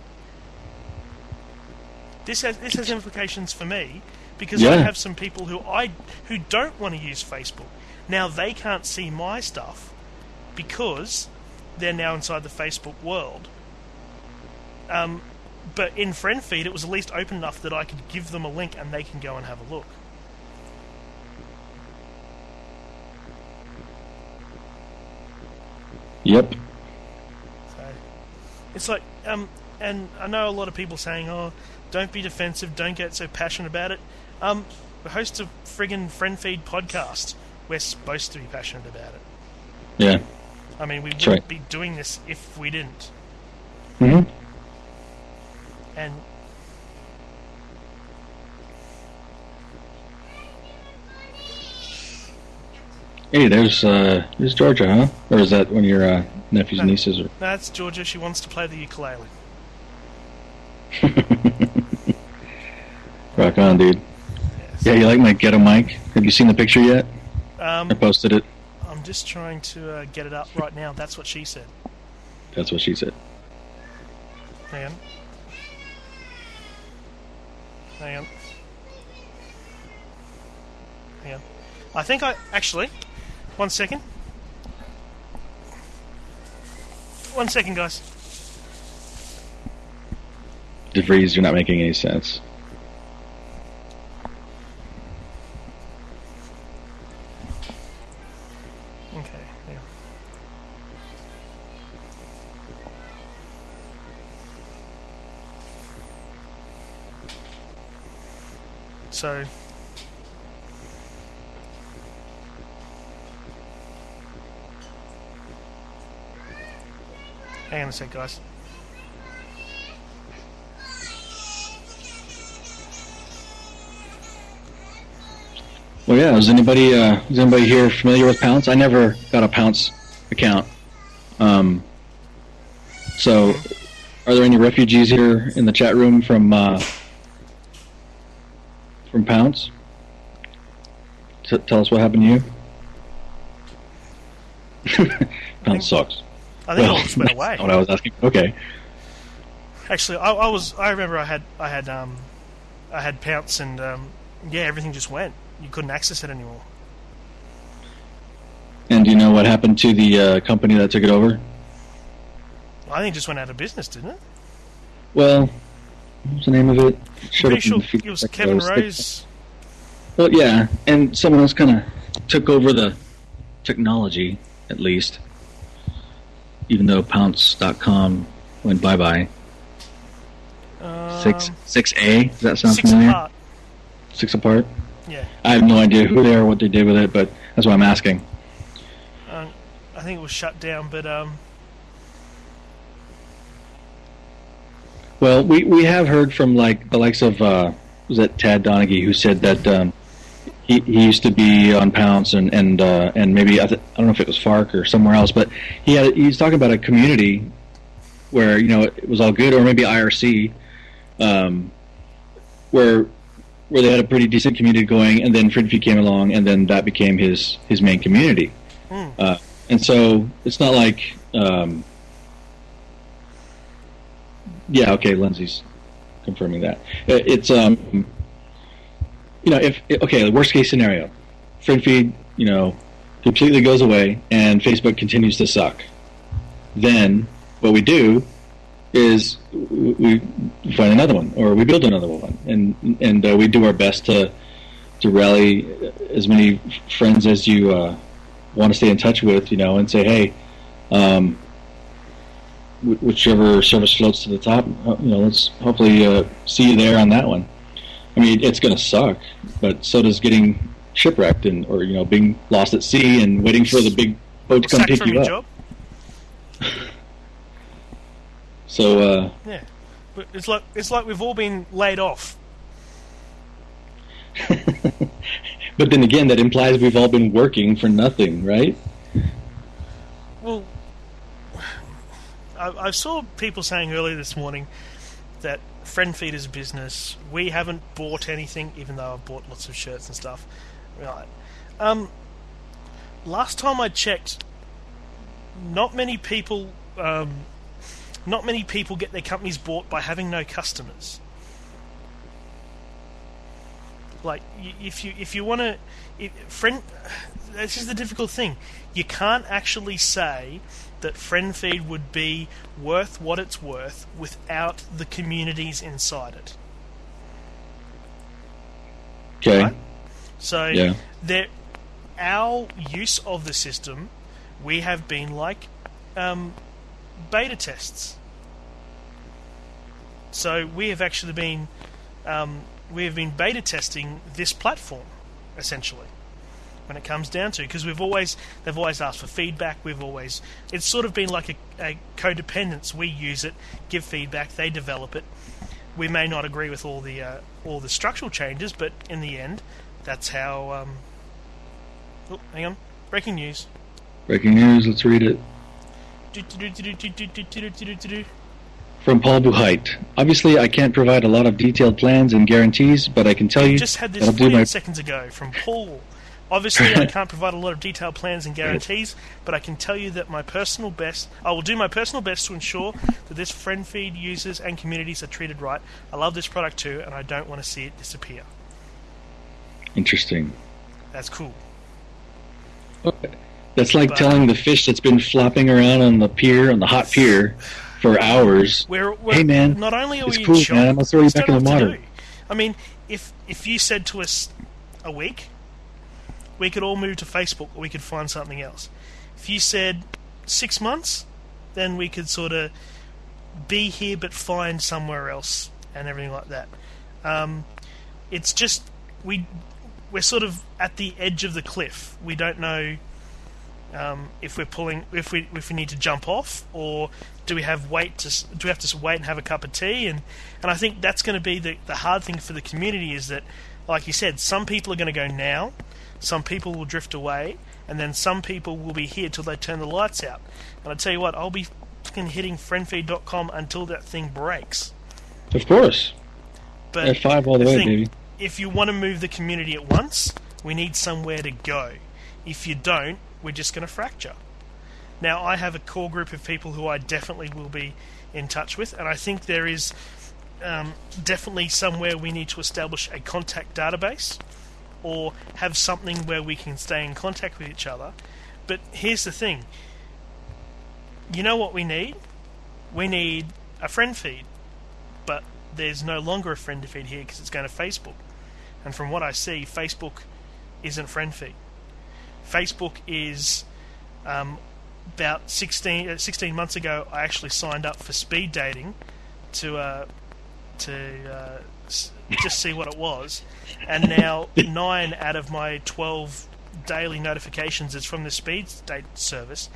This has this has implications for me because
yeah.
I have some people who I who don't want to use Facebook. Now they can't see my stuff because they're now inside the Facebook world. Um, but in friend feed, it was at least open enough that I could give them a link and they can go and have a look.
Yep.
So it's like, um, and I know a lot of people saying, "Oh, don't be defensive, don't get so passionate about it." Um, the host of friggin' friend feed podcast, we're supposed to be passionate about it.
Yeah.
I mean, we
That's
wouldn't
right.
be doing this if we didn't.
Mm-hmm.
And
Hey, there's uh, there's Georgia, huh? Or is that one of your uh, nephews and
No.
nieces? Or...
that's Georgia. She wants to play the ukulele.
Rock on, dude.
Yes.
Yeah, you like my ghetto mic? Have you seen the picture yet?
Um,
I posted it.
I'm just trying to uh, get it up right now. That's what she said.
That's what she said.
Hang on. Hang on. Hang on. I think I... Actually, one second. One second, guys.
DeVries, you're not making any sense.
Okay, hang on. So... Hang on a sec, guys.
Well, yeah. Is anybody uh, is anybody here familiar with Pounce? I never got a Pounce account. Um, so, are there any refugees here in the chat room from uh, from Pounce? T- tell us what happened to you. Pounce sucks.
I think
Well,
it all just went
that's
away.
not what I was asking. Okay.
Actually, I, I was. I remember I had. I had. Um, I had Pounce, and um, yeah, everything just went. You couldn't access it anymore.
And do you know what happened to the uh, company that took it over?
I think it just went out of business, didn't it?
Well, what was the name of it? Showed
Pretty
up in
sure
the feed-
it was
like,
Kevin
uh, stick-
Rose.
Well, yeah, and someone else kind of took over the technology, at least. Even though Pounce dot com went bye-bye.
Um,
Six, six A, does that sound
six
familiar?
apart.
Six apart?
Yeah.
I have no idea who they are or what they did with it, but that's why I'm asking.
Um, I think it was shut down, but um,
Well, we, we have heard from like the likes of uh, was that Tad Donaghy, who said that um, he he used to be on Pounce and and uh, and maybe I, th- I don't know if it was Fark or somewhere else, but he had he was talking about a community where you know it was all good, or maybe I R C, um, where where they had a pretty decent community going, and then FriendFeed came along, and then that became his his main community,
mm.
uh, and so it's not like. Um, Yeah, okay, Lindsay's confirming that. It- It's, um, you know, if, okay, the worst case scenario, FriendFeed, you know, completely goes away and Facebook continues to suck. Then what we do is we we find another one, or we build another one, and and uh, we do our best to to rally as many friends as you uh, want to stay in touch with, you know, and say, hey, um, whichever service floats to the top, you know, let's hopefully uh, see you there on that one. I mean, it's going to suck, but so does getting shipwrecked and, or you know, being lost at sea and waiting for the big boat to come
sacked
pick
from
you
your
up.
job.
So, uh,
Yeah, but it's like it's like we've all been laid off.
but then again, that implies we've all been working for nothing, right?
Well, I, I saw people saying earlier this morning that FriendFeed is a business. We haven't bought anything, even though I've bought lots of shirts and stuff. Right. Um, last time I checked, not many people, um, not many people get their companies bought by having no customers. Like, y- if you if you want to, friend, this is the difficult thing. You can't actually say that FriendFeed would be worth what it's worth without the communities inside it.
Okay.
Right? So,
Yeah.
there, our use of the system, we have been like um, beta tests. So we have actually been um, we have been beta testing this platform, essentially, when it comes down to, because we've always they've always asked for feedback. We've always it's sort of been like a, a codependence. We use it, give feedback, they develop it. We may not agree with all the uh, all the structural changes, but in the end, that's how. Um... Oh, hang on! Breaking news.
Breaking news. Let's read it. From Paul Buchheit. Obviously, I can't provide a lot of detailed plans and guarantees, but I can tell you
Just had this
that'll do
forty-eight
my
seconds ago from Paul. Obviously, I can't provide a lot of detailed plans and guarantees, but I can tell you that my personal best, I will do my personal best to ensure that this FriendFeed users and communities are treated right. I love this product too, and I don't want to see it disappear.
Interesting.
That's cool.
That's like
But-
telling the fish that's been flopping around on the pier, on the hot pier, for hours.
We're, we're,
Hey, man,
not only are
it's
we
cool,
in shock,
man, I'm gonna throw you
we
back
still
in the
have to
water.
do. I mean, if if you said to us a week, we could all move to Facebook, or we could find something else. If you said six months, then we could sort of be here but find somewhere else and everything like that. Um, it's just we we're sort of at the edge of the cliff. We don't know um, if we're pulling if we if we need to jump off, or do we have wait to s- do we have to wait and have a cup of tea? And and I think that's going to be the the hard thing for the community is that, like you said, some people are going to go now. Some people will drift away, and then some people will be here till they turn the lights out. And I tell you what, I'll be fucking hitting friendfeed dot com until that thing breaks.
Of course.
But
F five all the way,
thing,
baby.
if you want to move the community at once, we need somewhere to go. If you don't, we're just going to fracture. Now, I have a core group of people who I definitely will be in touch with, and I think there is um, definitely somewhere we need to establish a contact database, or have something where we can stay in contact with each other. But here's the thing. You know what we need? We need a friend feed. But there's no longer a friend feed here because it's going to Facebook. And from what I see, Facebook isn't friend feed. Facebook is... Um, about sixteen, uh, sixteen months ago, I actually signed up for speed dating to... Uh, to uh, s- just see what it was, and now nine out of my twelve daily notifications is from the speed date service,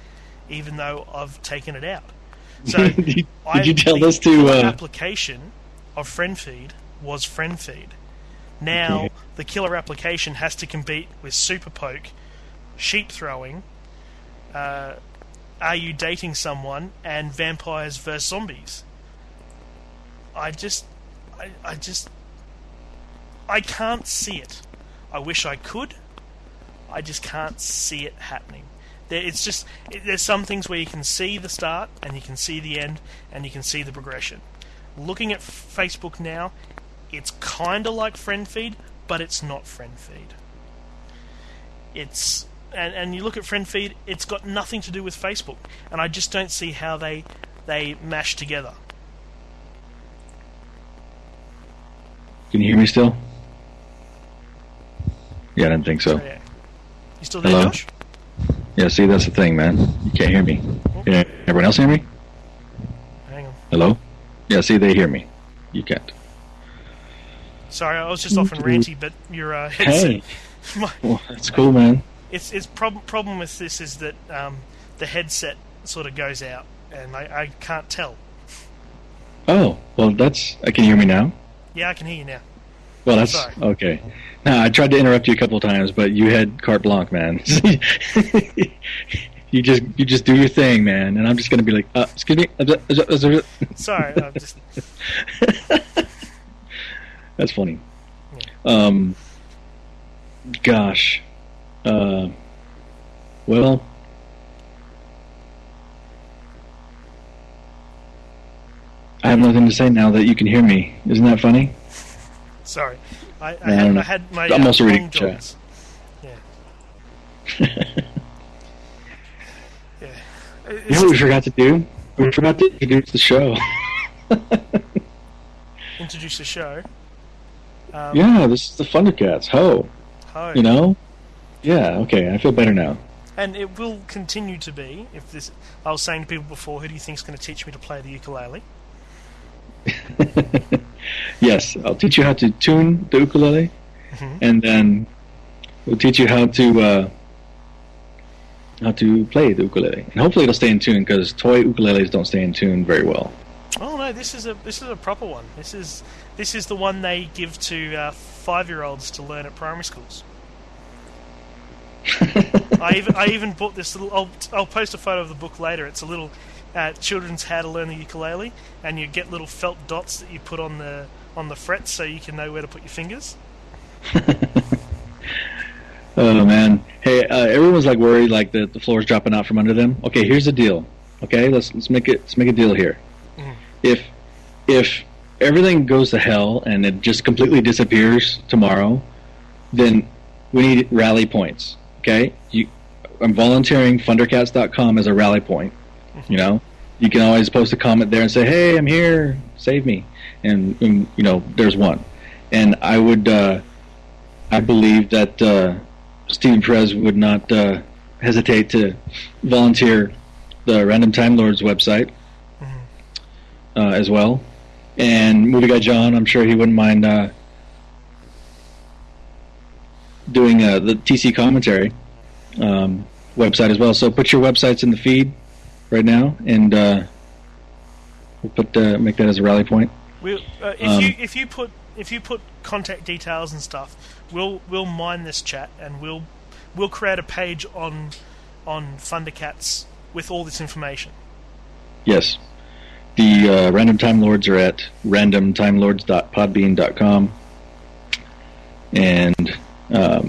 even though I've taken it out. So
did you,
I,
did you tell
the
this to?
killer
Uh...
application of FriendFeed was FriendFeed. Now the killer application has to compete with Superpoke, sheep throwing, uh, Are You Dating Someone, and Vampires versus Zombies. I just, I, I just, I can't see it. I wish I could. I just can't see it happening. There, it's just it, there's some things where you can see the start and you can see the end and you can see the progression. Looking at Facebook now, it's kind of like FriendFeed, but it's not FriendFeed. It's and and you look at FriendFeed, it's got nothing to do with Facebook, and I just don't see how they they mash together.
Can you hear me still? Yeah, I didn't think so.
So, yeah. You still there,
Hello?
Josh?
Yeah, see, that's the thing, man. You can't hear me. Yeah, everyone else hear me?
Hang on.
Hello? Yeah, see, they hear me. You can't.
Sorry, I was just off and ranty, but your uh, headset.
Hey.
My,
Well, that's cool, man.
it's it's prob- problem with this is that um, the headset sort of goes out, and I, I can't tell.
Oh, well, that's... Uh, can you hear me now?
Yeah, I can hear you now.
Well, that's...
Sorry.
Okay. No, I tried to interrupt you a couple of times, but you had carte blanche, man. you just you just do your thing, man, and I'm just going to be like, uh, excuse me?
Sorry, I'm just
That's funny. Um, gosh. Uh, well... I have nothing to say now that you can hear me. Isn't that funny?
sorry. I, I,
No,
had,
no.
I had my
I'm
uh,
also reading
long
the chat.
johns. Yeah. yeah. It's
You know what we forgot to do? We forgot to introduce the show.
introduce the show. Um,
Yeah, this is the Thundercats. Ho.
ho.
You know? Yeah, okay, I feel better now.
And it will continue to be. If this, I was saying to people before, who do you think is going to teach me to play the ukulele?
Yes, I'll teach you how to tune the ukulele,
Mhm.
and then we'll teach you how to uh, how to play the ukulele. And hopefully it'll stay in tune, because toy ukuleles don't stay in tune very well.
Oh no, this is a this is a proper one. This is this is the one they give to uh, five-year-olds to learn at primary schools. I even I even bought this little. I'll I'll post a photo of the book later. It's a little uh, children's how to learn the ukulele, and you get little felt dots that you put on the on the frets so you can know where to put your fingers.
Oh man, hey, uh, everyone's like worried like the the floor's dropping out from under them. Okay, here's the deal. Okay, let's let's make it let's make a deal here.
Mhm.
If if everything goes to hell and it just completely disappears tomorrow, then we need rally points. Okay, you, I'm volunteering Thundercats dot com as a rally point. You know, you can always post a comment there and say, "Hey, I'm here, save me," and, and you know, there's one. And I would, uh, I believe that uh, Stephen Perez would not uh, hesitate to volunteer the Random Time Lords website uh, as well. And Movie Guy John, I'm sure he wouldn't mind uh, doing uh, the T C commentary um, website as well. So put your websites in the feed right now, and uh, we'll put uh, make that as a rally point.
We'll, uh, if
Um,
you if you put if you put contact details and stuff, we'll we'll mine this chat and we'll we'll create a page on on Thundercats with all this information.
Yes. The uh, Random Time Lords are at random time lords dot podbean dot com. And, um,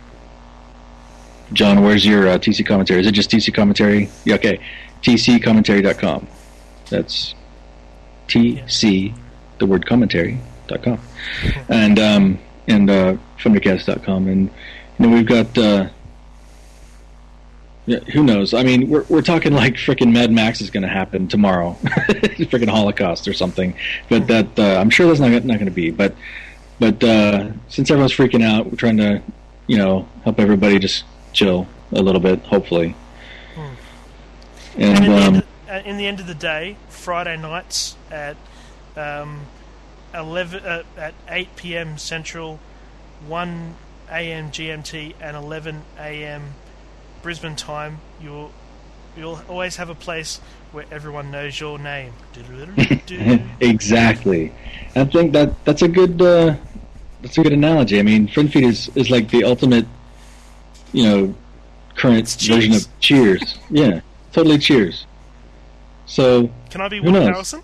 John, where's your uh, T C commentary? Is it just T C commentary? Yeah, okay. T C commentary dot com. That's T C, the word commentary, dot com. And, um, and uh, Thundercats dot com. And, you know, we've got... Uh, Yeah, who knows? I mean, we're we're talking like freaking Mad Max is going to happen tomorrow, freaking Holocaust or something. But that uh, I'm sure that's not not going to be. But but uh, since everyone's freaking out, we're trying to, you know, help everybody just chill a little bit, hopefully.
Hmm.
And,
And in, the
um,
end of, uh, in the end of the day, Friday nights at um, eleven uh, at eight p.m. Central, one a.m. G M T, and eleven a.m. Brisbane time, you'll You'll always have a place where everyone knows your name.
Exactly. I think that that's a good uh, that's a good analogy. I mean, FriendFeed is, is like the ultimate, you know, current version of Cheers. Yeah, totally Cheers. So
can I be
Woody Harrelson?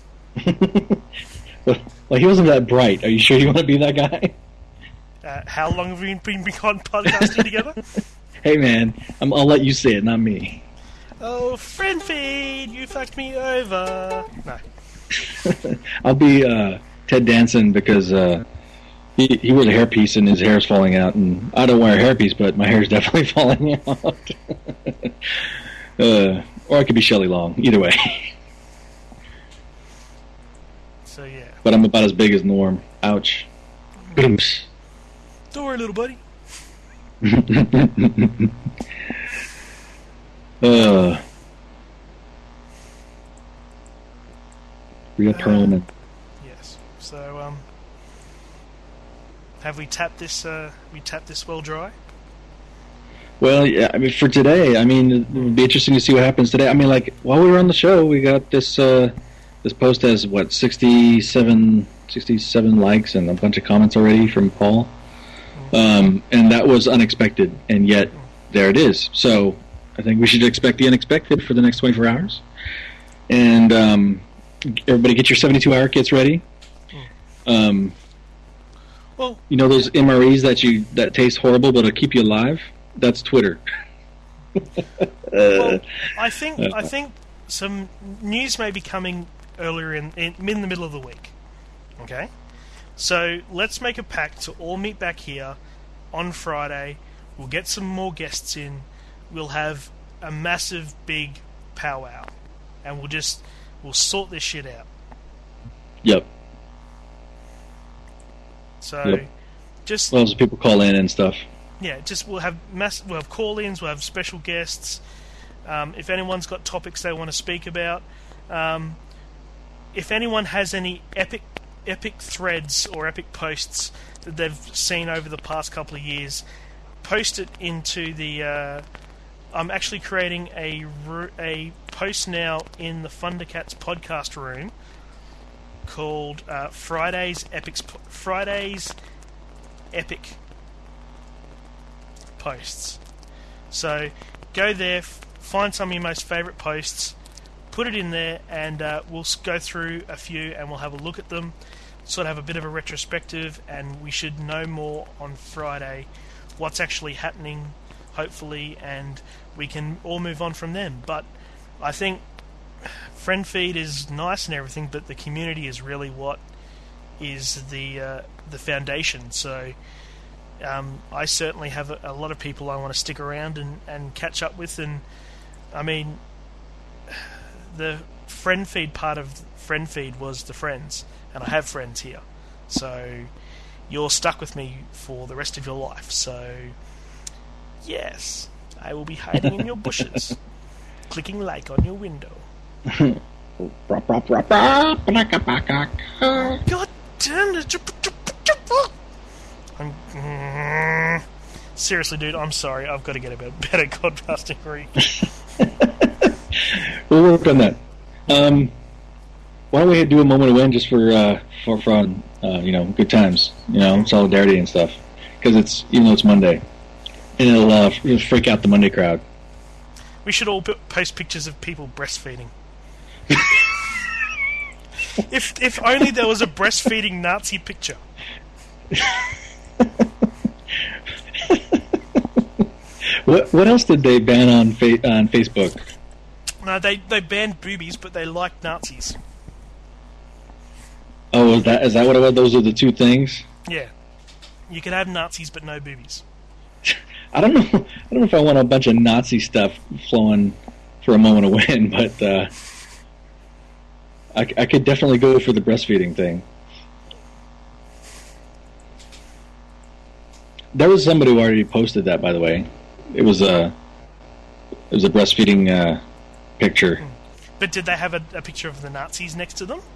well, well, he wasn't that bright. Are you sure you want to be that guy?
Uh, how long have we been, been podcasting together?
Hey man, I'm, I'll let you say it, not me.
Oh, FriendFeed, you fucked me over. No.
I'll be uh, Ted Danson because uh, he, he wears a hairpiece and his hair's falling out, and I don't wear a hairpiece, but my hair's definitely falling out. uh, or I could be Shelley Long. Either way.
So yeah.
But I'm about as big as Norm. Ouch. Oops.
Don't worry, little buddy.
uh, Rhea Perlman.
Yes. So, um, have we tapped this? Uh, we tapped this well dry.
Well, yeah. I mean, for today, I mean, it would be interesting to see what happens today. I mean, like while we were on the show, we got this. Uh, this post has what sixty-seven, sixty-seven likes and a bunch of comments already from Paul. Um, and that was unexpected, and yet there it is. So I think we should expect the unexpected for the next twenty-four hours. And um, everybody get your seventy-two hour kits ready. Um,
well,
you know those M R Es that you that taste horrible but will keep you alive? That's Twitter.
well, I think I think some news may be coming earlier in, in in the middle of the week. Okay. So let's make a pact to all meet back here on Friday. We'll get some more guests in. We'll have a massive, big powwow, and we'll just we'll sort this shit out.
Yep.
So,
yep.
just
well, as people call in and stuff.
Yeah, just we'll have mass. We'll have call-ins. We'll have special guests. Um, if anyone's got topics they want to speak about, um, if anyone has any epic. epic threads or epic posts that they've seen over the past couple of years, post it into the uh, I'm actually creating a a post now in the Thundercats podcast room called uh, Friday's Epics Friday's Epic Posts. So go there, f- find some of your most favourite posts, put it in there, and uh, we'll go through a few and we'll have a look at them, sort of have a bit of a retrospective, and we should know more on Friday what's actually happening, hopefully, and we can all move on from them. But I think FriendFeed is nice and everything, but the community is really what is the uh, the foundation. So um, I certainly have a, a lot of people I want to stick around and, and catch up with, and I mean, the FriendFeed part of FriendFeed was the friends, and I have friends here, so you're stuck with me for the rest of your life. So yes, I will be hiding in your bushes, clicking like on your window. God damn it! I'm, mm, seriously, dude, I'm sorry. I've got to get a bit better podcasting reach.
We'll work on that. Um, why don't we do a moment of win just for uh, for fun? Uh, you know, good times. You know, solidarity and stuff. Because it's even though it's Monday, and it'll, uh, it'll freak out the Monday crowd.
We should all post pictures of people breastfeeding. if if only there was a breastfeeding Nazi picture.
What what else did they ban on fa- on Facebook?
No, they they banned boobies, but they liked Nazis.
Oh, is that is that what it was? Those are the two things.
Yeah, you can have Nazis, but no boobies.
I don't know. I don't know if I want a bunch of Nazi stuff flowing for a moment of win, but uh, I, I could definitely go for the breastfeeding thing. There was somebody who already posted that, by the way. It was a it was a breastfeeding uh, picture.
But did they have a, a picture of the Nazis next to them?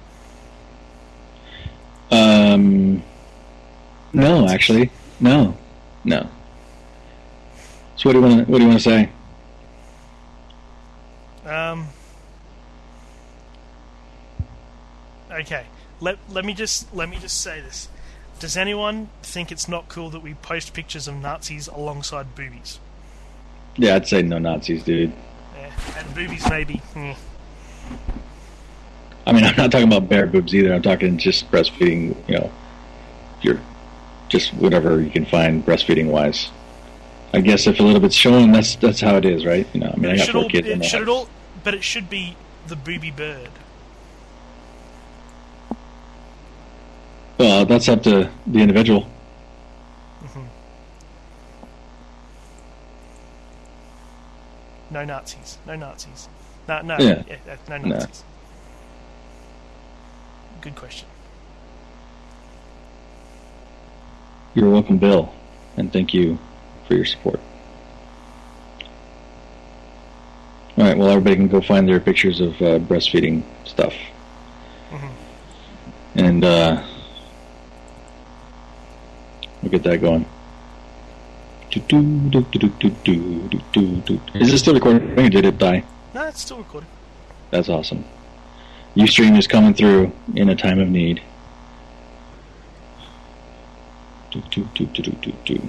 Um, no, actually, no, no. So what do you want? What do you want to say?
Um. Okay. Let let me just let me just say this. Does anyone think it's not cool that we post pictures of Nazis alongside boobies?
Yeah, I'd say no Nazis, dude.
Yeah, and boobies maybe. Hmm.
I mean, I'm not talking about bare boobs either. I'm talking just breastfeeding, you know, your just whatever you can find breastfeeding wise. I guess if a little bit's showing, that's that's how it is, right? You know, I mean,
But
I
it
got
should
four
all,
kids. I
it,
know
should
how-
it all, but it should be the booby bird.
Well, that's up to the individual.
Mm-hmm. No Nazis. No Nazis. No, no,
Yeah.
yeah, uh, no
No.
Nazis. Good question.
You're welcome, Bill, and thank you for your support. All right, well, everybody can go find their pictures of uh, breastfeeding stuff,
Mm-hmm.
and uh, we'll get that going. Is this still recording, or did it die?
No, it's still recording.
That's awesome. Ustream is coming through in a time of need. Do, do, do, do, do, do, do.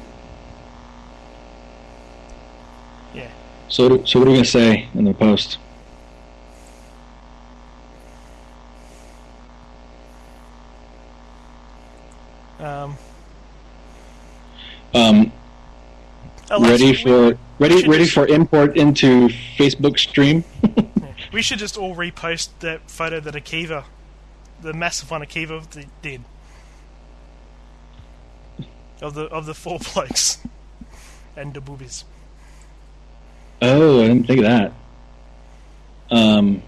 Yeah.
So, so what are we gonna say in the post?
Um,
Um,
Alexa,
ready
we-
for ready
should
ready
just-
for import into Facebook stream.
yeah. We should just all repost that photo that Akiva, the massive one Akiva d- did of the of the four blokes and the boobies.
Oh, I didn't think of that. Um,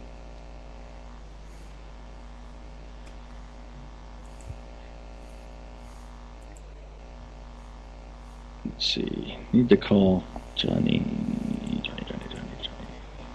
let's see. Need to call Johnny. Johnny, Johnny, Johnny, Johnny.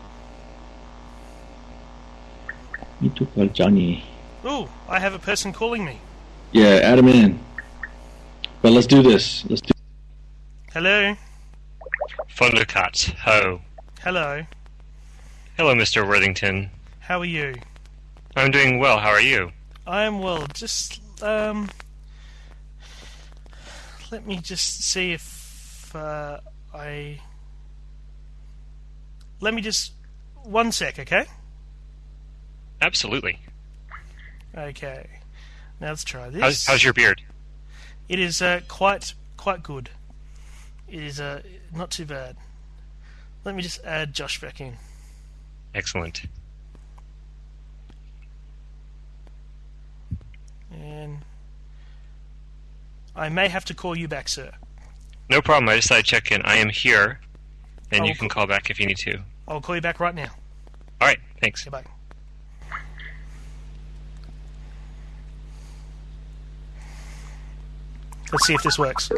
Need to call Johnny.
Ooh, I have a person calling me.
Yeah, add him in. But let's do this. Let's do.
Hello,
Thundercat, ho.
hello.
Hello, Mister Worthington.
How are you?
I'm doing well, how are you?
I am well. Just um, let me just see if uh, I. Let me just one sec, okay?
Absolutely.
Okay. Now let's try this.
How's, how's your beard?
It is uh, quite quite good. It is uh, not too bad. Let me just add Josh back in.
Excellent.
And I may have to call you back, sir.
No problem, I just thought I'd check in. I am here, and
Oh,
you can
cool.
call back if you need to.
I'll call you back right now.
Alright, thanks.
Goodbye. Let's see if this works.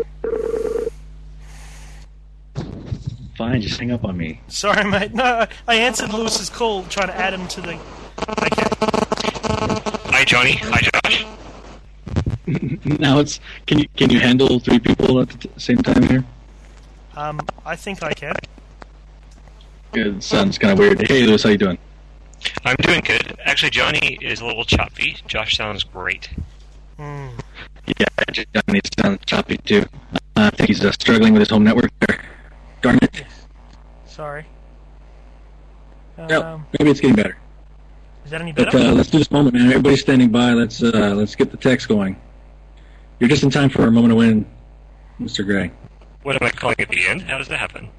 Fine, just hang up on me.
Sorry, mate. No, I answered Lewis's call trying to add him to the... Okay.
Hi, Johnny. Hi, Josh.
Now it's can you can you handle three people at the t- same time here?
Um, I think I can.
It sounds kind of weird. Hey, Lewis, how you doing?
I'm doing good. Actually, Johnny is a little choppy. Josh sounds great.
Hmm.
Yeah, Johnny sounds choppy too. Uh, I think he's uh, struggling with his home network there. Darn it.
Sorry. Um,
No, maybe it's getting better.
Is that any
But
better?
uh, let's do this moment, man. Everybody's standing by. Let's uh, let's get the text going. You're just in time for a moment of win, Mister Gray.
What am I calling at the end? How does that happen?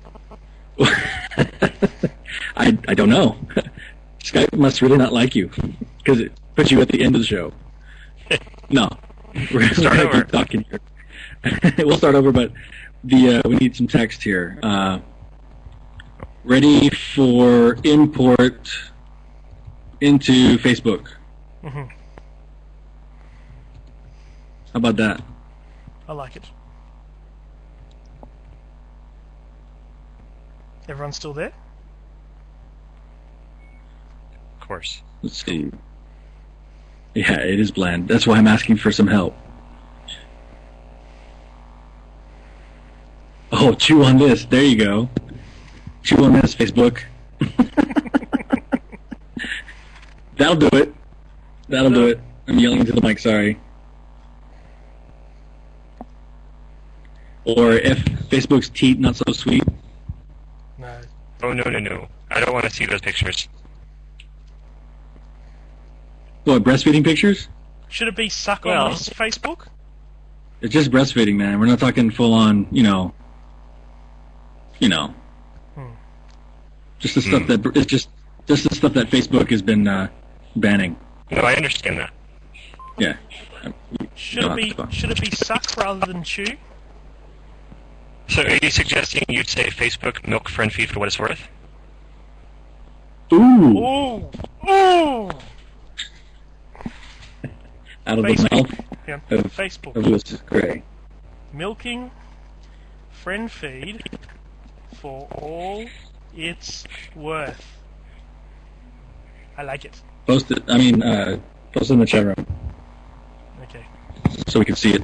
I I don't know. Skype must really not like you because it puts you at the end of the show. No, we're gonna
Start
keep
over.
talking here. We'll start over, but the uh, we need some text here. Uh, ready for import into Facebook.
hmm
How about that?
I like it. Everyone's still there?
Of course.
Let's see. Yeah, it is bland. That's why I'm asking for some help. Oh, chew on this. There you go. Chew on this, Facebook. That'll do it. That'll do it. I'm yelling into the mic, sorry. Or if Facebook's teeth not so sweet.
No.
Oh, no, no, no. I don't want to see those pictures.
What, breastfeeding pictures?
Should it be suck
Well-
on this Facebook?
It's just breastfeeding, man. We're not talking full on, you know, you know,
Hmm.
just the stuff
Hmm.
that it's just just the stuff that Facebook has been uh, banning.
No, I understand that.
Yeah.
Should
No,
it be
that's fine.
should it be suck rather than chew?
So are you suggesting you'd say Facebook milk friend feed for what it's worth?
Ooh,
Ooh, ooh.
out of the
Facebook.
mouth
Yeah.
of,
Facebook.
of Lewis Gray.
Milking friend feed for all it's worth. I like it.
Post it. I mean, uh, post it in the chat room
Okay.
so we can see it.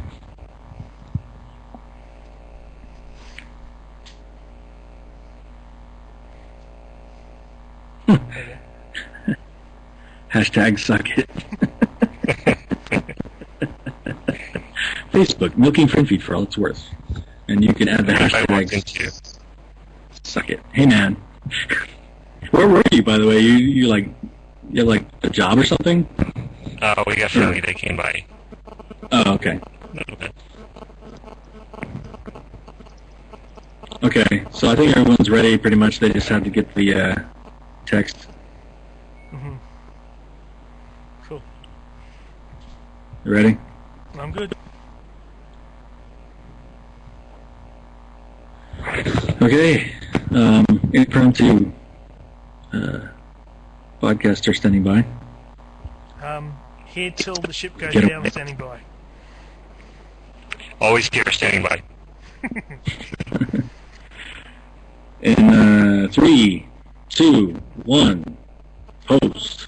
There you
Hashtag suck it. Facebook, milking friend feed for all it's worth. And you can add the
I walked
hashtag
into.
suck it. Hey man, where were you, by the way? You you like you have like a job or something?
Oh, we got family that came by.
Oh, okay.
A little bit.
Okay, so I think everyone's ready. Pretty much, they just have to get the uh, text.
Mhm. Cool.
You ready?
I'm good.
Okay. Um, impromptu uh, podcaster standing by.
Um, here till the ship goes
Get 'em.
down, standing by.
Always here, standing by.
In uh, three, two, one, post.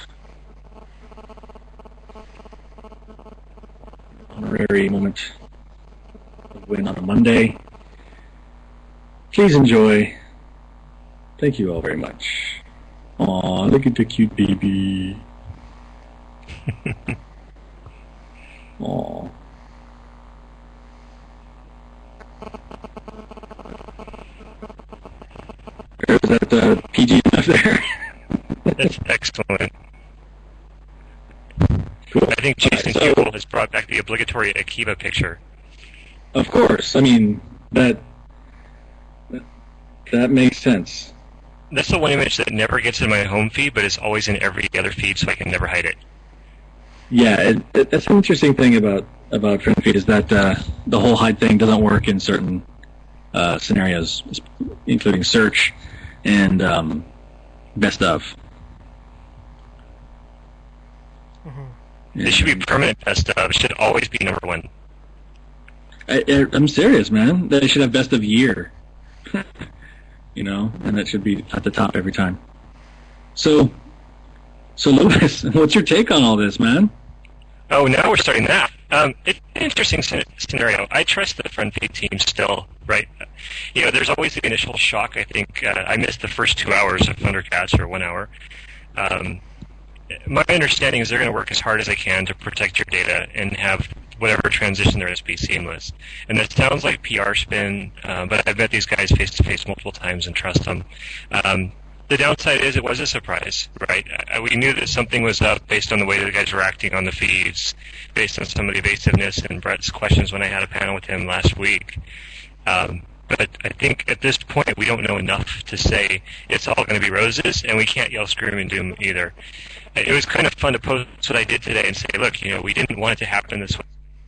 Honorary moment of win on a Monday. Please enjoy. Thank you all very much. Aw, look at the cute baby. Aw. Is that uh, P G enough there?
That's excellent.
Cool.
I think Jason
Alright, so-
Hewell has brought back the obligatory Akiva picture.
Of course. I mean, that that makes sense.
That's the one image that never gets in my home feed, but is always in every other feed, so I can never hide it.
Yeah, it, it, that's an interesting thing about about friend feed is that uh, the whole hide thing doesn't work in certain uh, scenarios, including search and um, best of.
Mhm.
It should be permanent best of. It should always be number one.
I, I, I'm serious, man. They should have best of year. You know, and that should be at the top every time. So, so Lewis, what's your take on all this, man?
Oh, now we're starting that. Um, it's an interesting scen- scenario. I trust the friend feed team still, right? You know, there's always the initial shock. I think uh, I missed the first two hours of Thundercats, or one hour. Um, my understanding is they're going to work as hard as they can to protect your data and have whatever transition there is be seamless. And that sounds like P R spin, uh, but I've met these guys face to face multiple times and trust them. Um, the downside is it was a surprise, right? Uh, we knew that something was up based on the way that the guys were acting on the feeds, based on some of the evasiveness and Brett's questions when I had a panel with him last week. Um, but I think at this point we don't know enough to say it's all going to be roses, and we can't yell scream and doom either. It was kind of fun to post what I did today and say, look, you know, we didn't want it to happen this way.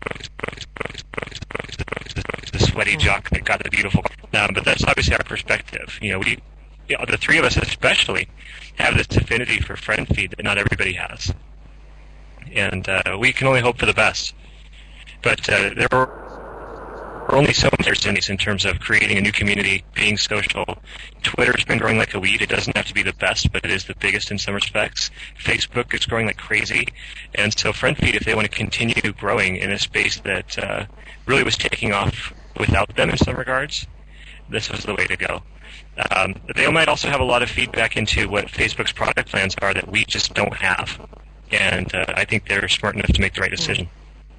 The sweaty jock that got the beautiful, um, but that's obviously our perspective. You know, we, you know, the three of us especially, have this affinity for friend feed that not everybody has, and uh, we can only hope for the best. But uh, there are only so many opportunities in terms of creating a new community, being social. Twitter's been growing like a weed. It doesn't have to be the best, but it is the biggest in some respects. Facebook is growing like crazy. And so FriendFeed, if they want to continue growing in a space that uh, really was taking off without them in some regards, this was the way to go. Um, they might also have a lot of feedback into what Facebook's product plans are that we just don't have. And uh, I think they're smart enough to make the right decision.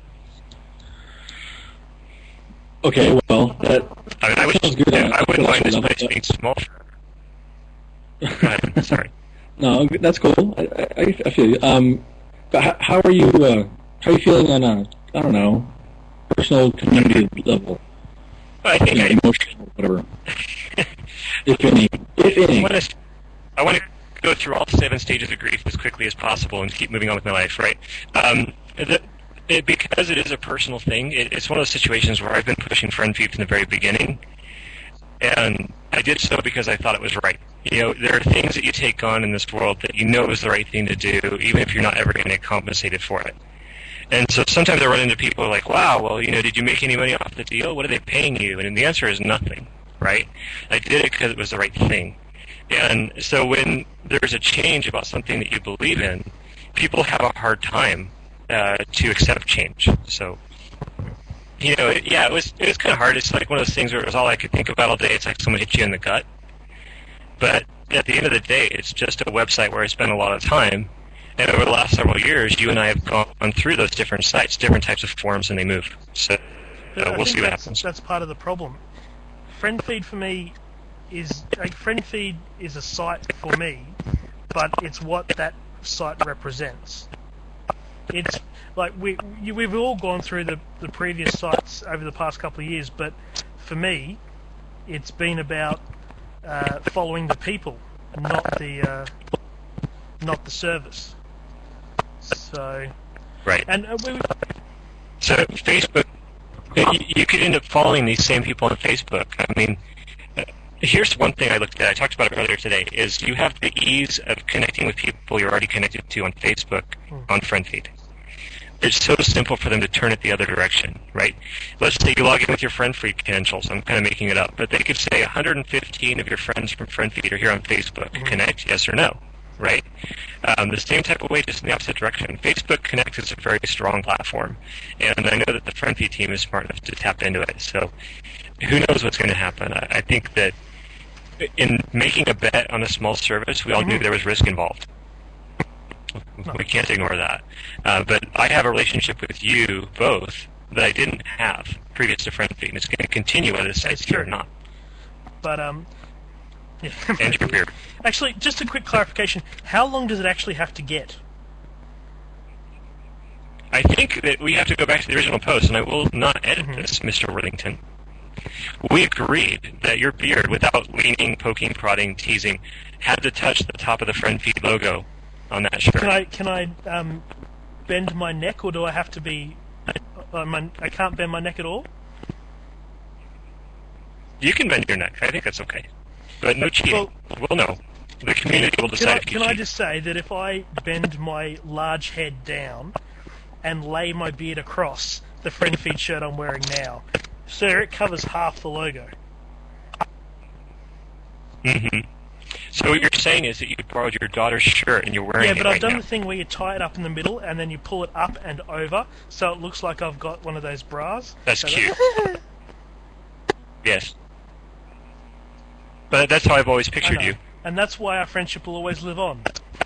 Okay, well, that,
I, mean, I, would,
sounds good.
Yeah, I wouldn't mind this
love
place
it.
being small. Go ahead. Sorry.
No, that's cool. I, I, I feel you. Um, but how, how are you? Uh, how are you feeling on a, I don't know, personal community level?
I think
Yeah,
I,
emotional, whatever. if any, if any.
I want to, I want to go through all seven stages of grief as quickly as possible and keep moving on with my life. Right? Um, the, it, because it is a personal thing. It, it's one of those situations where I've been pushing friend feed from the very beginning, and I did so because I thought it was right. You know, there are things that you take on in this world that you know is the right thing to do, even if you're not ever going to get compensated for it. And so sometimes I run into people who are like, wow, well, you know, did you make any money off the deal? What are they paying you? And the answer is nothing, right? I did it because it was the right thing. And so when there's a change about something that you believe in, people have a hard time uh, to accept change. So, you know, it, yeah, it was it was kind of hard. It's like one of those things where it was all I could think about all day. It's like someone hit you in the gut. But at the end of the day, it's just a website where I spend a lot of time. And over the last several years, you and I have gone through those different sites, different types of forums, and they move. So uh, we'll see what
that's,
happens.
That's part of the problem. Friend feed for me is like, friend feed is a site for me, but it's what that site represents. It's like we you, we've all gone through the the previous sites over the past couple of years, but for me, it's been about uh, following the people, not the uh, not the service. So,
Right.
and uh, we,
So Facebook, you, you could end up following these same people on Facebook. I mean, uh, here's one thing I looked at. I talked about it earlier today. Is you have the ease of connecting with people you're already connected to on Facebook on FriendFeed. It's so simple for them to turn it the other direction, right? Let's say you log in with your FriendFeed credentials. I'm kind of making it up, but they could say one hundred fifteen of your friends from FriendFeed are here on Facebook. Connect, yes or no, right? Um, the same type of way, just in the opposite direction. Facebook Connect is a very strong platform, and I know that the FriendFeed team is smart enough to tap into it. So who knows what's going to happen? I, I think that in making a bet on a small service, we all knew there was risk involved. We can't ignore that. Uh, but I have a relationship with you both that I didn't have previous to FriendFeed, and it's going to continue whether the site's here or not.
but um, yeah.
And your beard.
Actually, just a quick clarification: how long does it actually have to get?
I think that we have to go back to the original post, and I will not edit mm-hmm. this, Mister Worthington. We agreed that your beard, without leaning, poking, prodding, teasing, had to touch the top of the FriendFeed logo on that shirt.
Can I can I um, bend my neck, or do I have to be? Uh, my, I can't bend my neck at all.
You can bend your neck. I think that's okay, but no cheating.
Well,
we'll know. The community will decide.
Can I,
if you
can I
cheat.
just say that if I bend my large head down and lay my beard across the FriendFeed shirt I'm wearing now, sir, it covers half the logo.
Mm-hmm. So what you're saying is that you borrowed your daughter's shirt and you're wearing
yeah,
it
but
right
I've done
now.
the thing where you tie it up in the middle and then you pull it up and over, so it looks like I've got one of those bras.
That's
so
cute. Yes. But that's how I've always pictured you.
And that's why our friendship will always live on.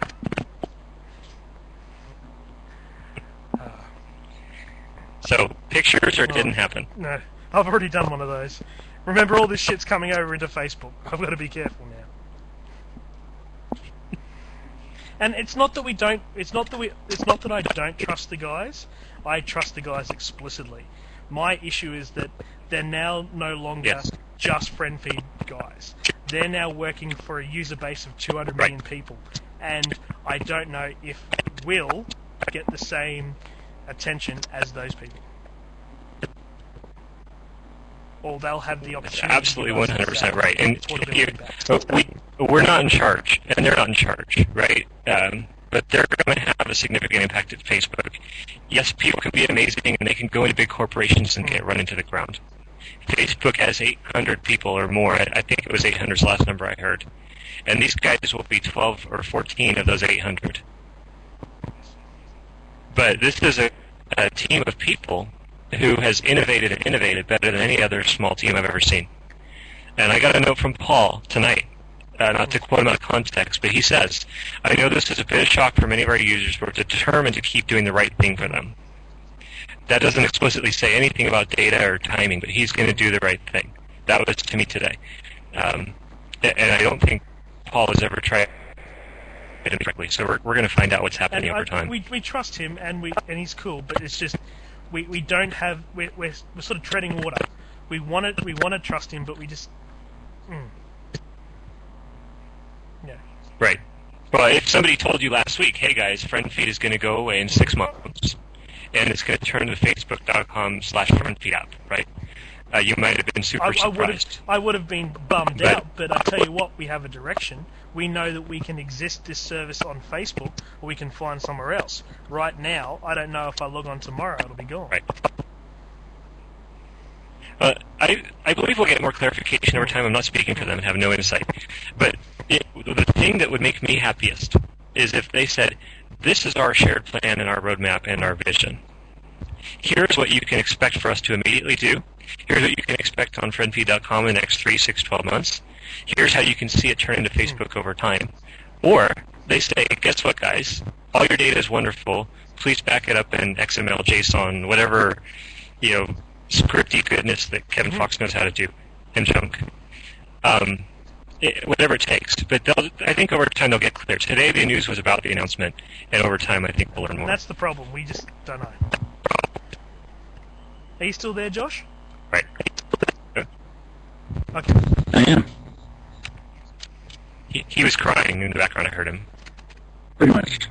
So, pictures or it
Oh,
didn't happen?
No, I've already done one of those. Remember, all this shit's coming over into Facebook. I've got to be careful now. And it's not that we don't. It's not that we. It's not that I don't trust the guys. I trust the guys explicitly. My issue is that they're now no longer
Yes.
just FriendFeed guys. They're now working for a user base of two hundred million
Right.
people, and I don't know if we'll get the same attention as those people. Or they'll have the opportunity.
Absolutely, one hundred percent right. And
Sort of
you,
feedback.
we, we're not in charge, and they're not in charge, right? Um, but they're going to have a significant impact at Facebook. Yes, people can be amazing, and they can go into big corporations and get run into the ground. Facebook has eight hundred people or more. I, I think it was eight hundred is the last number I heard. And these guys will be twelve or fourteen of those eight hundred. But this is a, a team of people who has innovated and innovated better than any other small team I've ever seen. And I got a note from Paul tonight, uh, not to quote him out of context, but he says, I know this is a bit of shock for many of our users who are determined to keep doing the right thing for them. That doesn't explicitly say anything about data or timing, but he's going to do the right thing. That was to me today. Um, and I don't think Paul has ever tried it directly, so we're, we're going to find out what's happening
and
over
I,
time.
We, we trust him, and we and he's cool, but it's just, we, we don't have, we're, we're, we're sort of treading water. We want to, we want to trust him, but we just... Mm. Yeah.
Right. Well, if somebody told you last week, hey guys, FriendFeed is going to go away in six months, and it's going to turn to the facebook.com slash FriendFeed app, right? Uh, you might have been super
I, I would
surprised.
have, I would have been bummed
But-
out, but I tell you what, we have a direction. We know that we can exist this service on Facebook, or we can find somewhere else. Right now, I don't know if I log on tomorrow, it'll be gone.
Right. Uh, I I believe we'll get more clarification over time. I'm not speaking for them and have no insight. But it, the thing that would make me happiest is if they said, this is our shared plan and our roadmap and our vision. Here's what you can expect for us to immediately do. Here's what you can expect on friendfeed dot com in the next three, six, twelve months. Here's how you can see it turn into Facebook over time. Or they say, guess what, guys? All your data is wonderful. Please back it up in X M L, JSON, whatever, you know, scripty goodness that Kevin Fox knows how to do, and junk. Um, it, whatever it takes. But they'll, I think over time they'll get clear. Today the news was about the announcement, and over time I think we'll learn more.
That's the problem. We just don't know. Are you still there, Josh?
Right.
Okay.
I am.
He, he was crying in the background. I heard him.
Pretty much.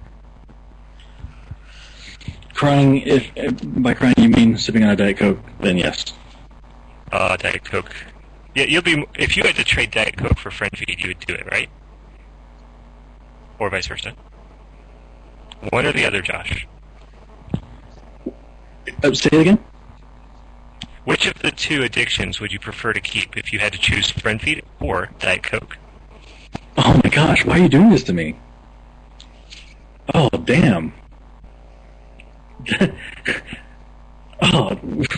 Crying, if, if by crying you mean sipping on a Diet Coke, then yes.
Uh, Diet Coke. Yeah, you'll be. If you had to trade Diet Coke for FriendFeed, you would do it, right? Or vice versa. One or the other, Josh.
Uh, say it again?
Which of the two addictions would you prefer to keep if you had to choose FriendFeed or Diet Coke?
Oh my gosh, why are you doing this to me? Oh, damn. oh.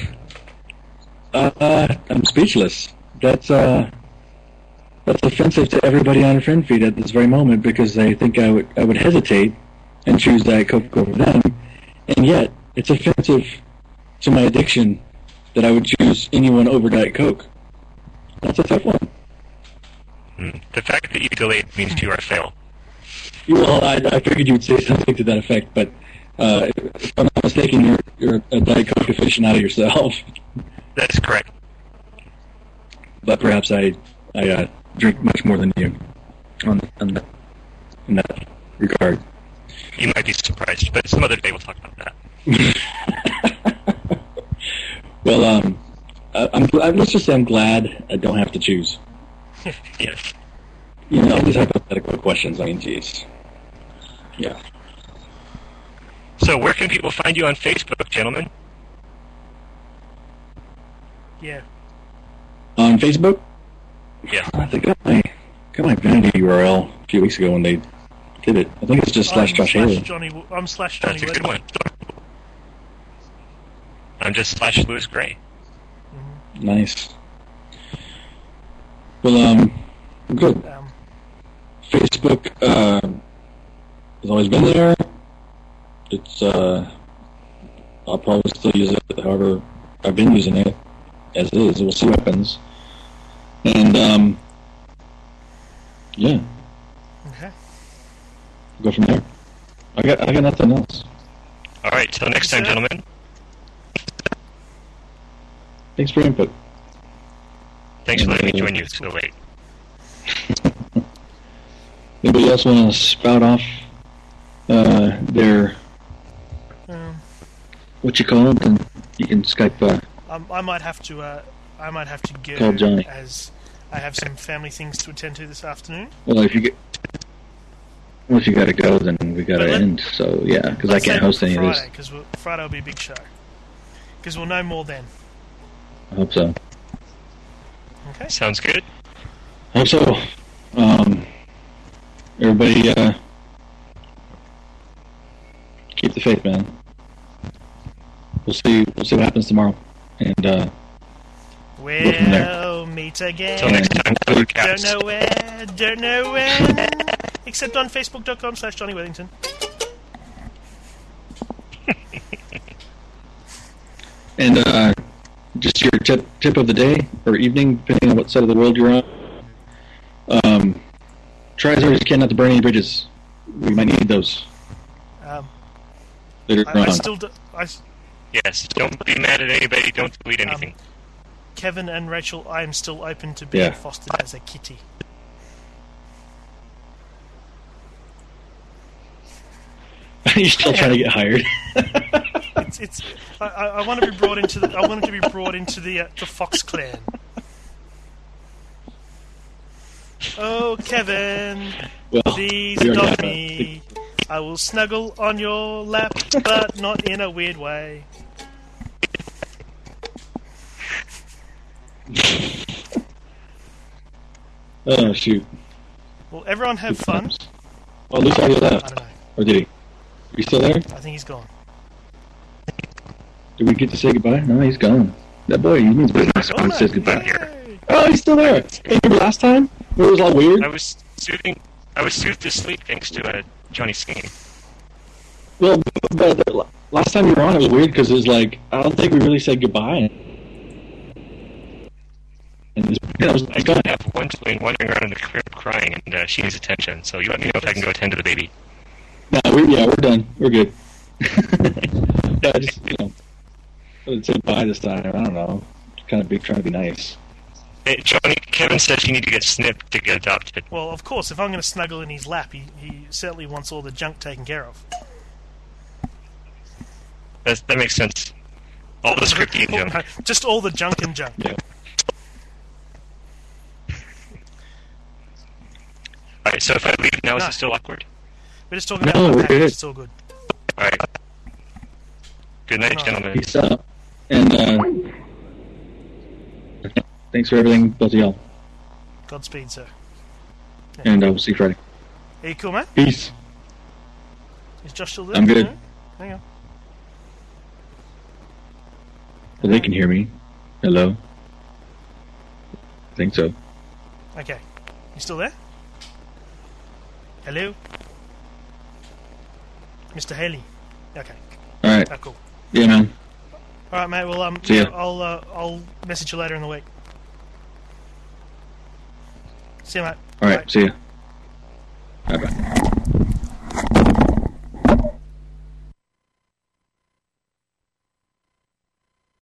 Uh, I'm speechless. That's, uh, that's offensive to everybody on FriendFeed at this very moment because they think I would, I would hesitate and choose Diet Coke over them, and yet it's offensive to my addiction that I would choose anyone over Diet Coke. That's a tough one.
Mm. The fact that you delayed means you are a fail.
Well, I, I figured you would say something to that effect, but uh, if I'm not mistaken, you're, you're a Diet Coke aficionado yourself.
That is correct.
But perhaps I I uh, drink much more than you on, on that, in that regard.
You might be surprised, but some other day we'll talk about that.
Well, um, I, I'm, I, let's just say I'm glad I don't have to choose.
Yes.
You know, these hypothetical questions, I mean, geez. Yeah.
So where can people find you on Facebook, gentlemen?
Yeah.
On Facebook?
Yeah.
I think I got my, got my vanity U R L a few weeks ago when they did it. I think it's just slash
I'm
Josh
slash
Haley.
Johnny. I'm slash Johnny.
That's a good
Wedgwood.
one. I'm just slash Lewis Gray.
Nice. Well, um, good.
Um,
Facebook uh, has always been there. It's uh, I'll probably still use it. However, I've been using it as is. We'll see what happens. And um, yeah,
okay.
go from there. I got I got nothing else.
All right, till next time,
Sir.
gentlemen.
Thanks for your input.
Thanks for letting me join you so late.
Anybody else want to spout off uh, their
Um,
what you call it? And you can Skype. Uh,
um, I might have to. Uh, I might have to go
Call Johnny.
as I have some family things to attend to this afternoon.
well, if you get well, if you got to go, then we got to
But let-
end. So yeah, because I
Let's
can't
save it
host
for
any of this.
Friday, because Friday will be a big show. Because we'll know more then.
I hope so.
Okay.
Sounds good.
I hope so. Um, everybody, uh, keep the faith, man. We'll see. We'll see what happens tomorrow, and uh, from there.
Well, meet again.
Till next time,
Don't
Thundercats.
know where, don't know when. Except on facebook.com slash Johnny Wellington.
And uh, just your tip tip of the day or evening, depending on what side of the world you're on. Um, try as hard as you can not to burn any bridges. We might need those
Um,
later
I, I
on.
still do, I,
Yes, don't be mad at anybody. Don't delete anything.
Kevin and Rachel, I am still open to being
Yeah.
fostered as a kitty.
You're still trying to get hired.
It's, it's I, I I want to be brought into the I wanted to be brought into the uh, the Fox clan. Oh, Kevin,
Well,
please
we already
adopt
have
me. I will snuggle on your lap, but not in a weird way.
Oh shoot!
Will everyone have fun?
Well, Luke already
I
left,
don't know.
or did he? Are you still there?
I think he's gone.
Did we get to say goodbye? No, he's gone. That boy, he means business when he says goodbye.
Yay!
Oh, he's still there. Hey, remember last time? Where it was all weird?
I was soothing. I was soothed to sleep thanks to uh, Johnny singing.
Well, but uh, last time you were on, it was weird because it was like, I don't think we really said goodbye. And this, I was
I
like,
do have one twin wandering around in the crib crying, and uh, she needs attention. So you let me know if I can go attend to the baby.
no, we, yeah, we're done. We're good. Yeah, just, you know, I would say bye this time. I don't know. Just kind of be trying to be nice.
Hey, Johnny, Kevin says you need to get snipped to get adopted.
Well, of course, if I'm going to snuggle in his lap, he, he certainly wants all the junk taken care of.
That's, that makes sense. All the scripty and junk.
Just all the junk and junk.
Yeah.
Alright, so if I leave now, is
No.
it still awkward?
We're just talking
No,
about
we're
my package.
good.
It's all good.
Alright. Good night,
No.
gentlemen.
Peace out. And, uh, thanks for everything, both of y'all.
Godspeed, sir.
And uh, we'll see you Friday.
Are you cool, man?
Peace.
Is Josh still there?
I'm good.
No? Hang on.
Well, they can hear me. Hello? I think so.
Okay. You still there? Hello? Mister Haley. Okay.
Alright.
Oh, cool.
Yeah, man.
All right, mate. Well, um,
See ya.
I'll uh, I'll message you later in the week. See you, mate.
Alright,
Bye.
see ya. Bye-bye.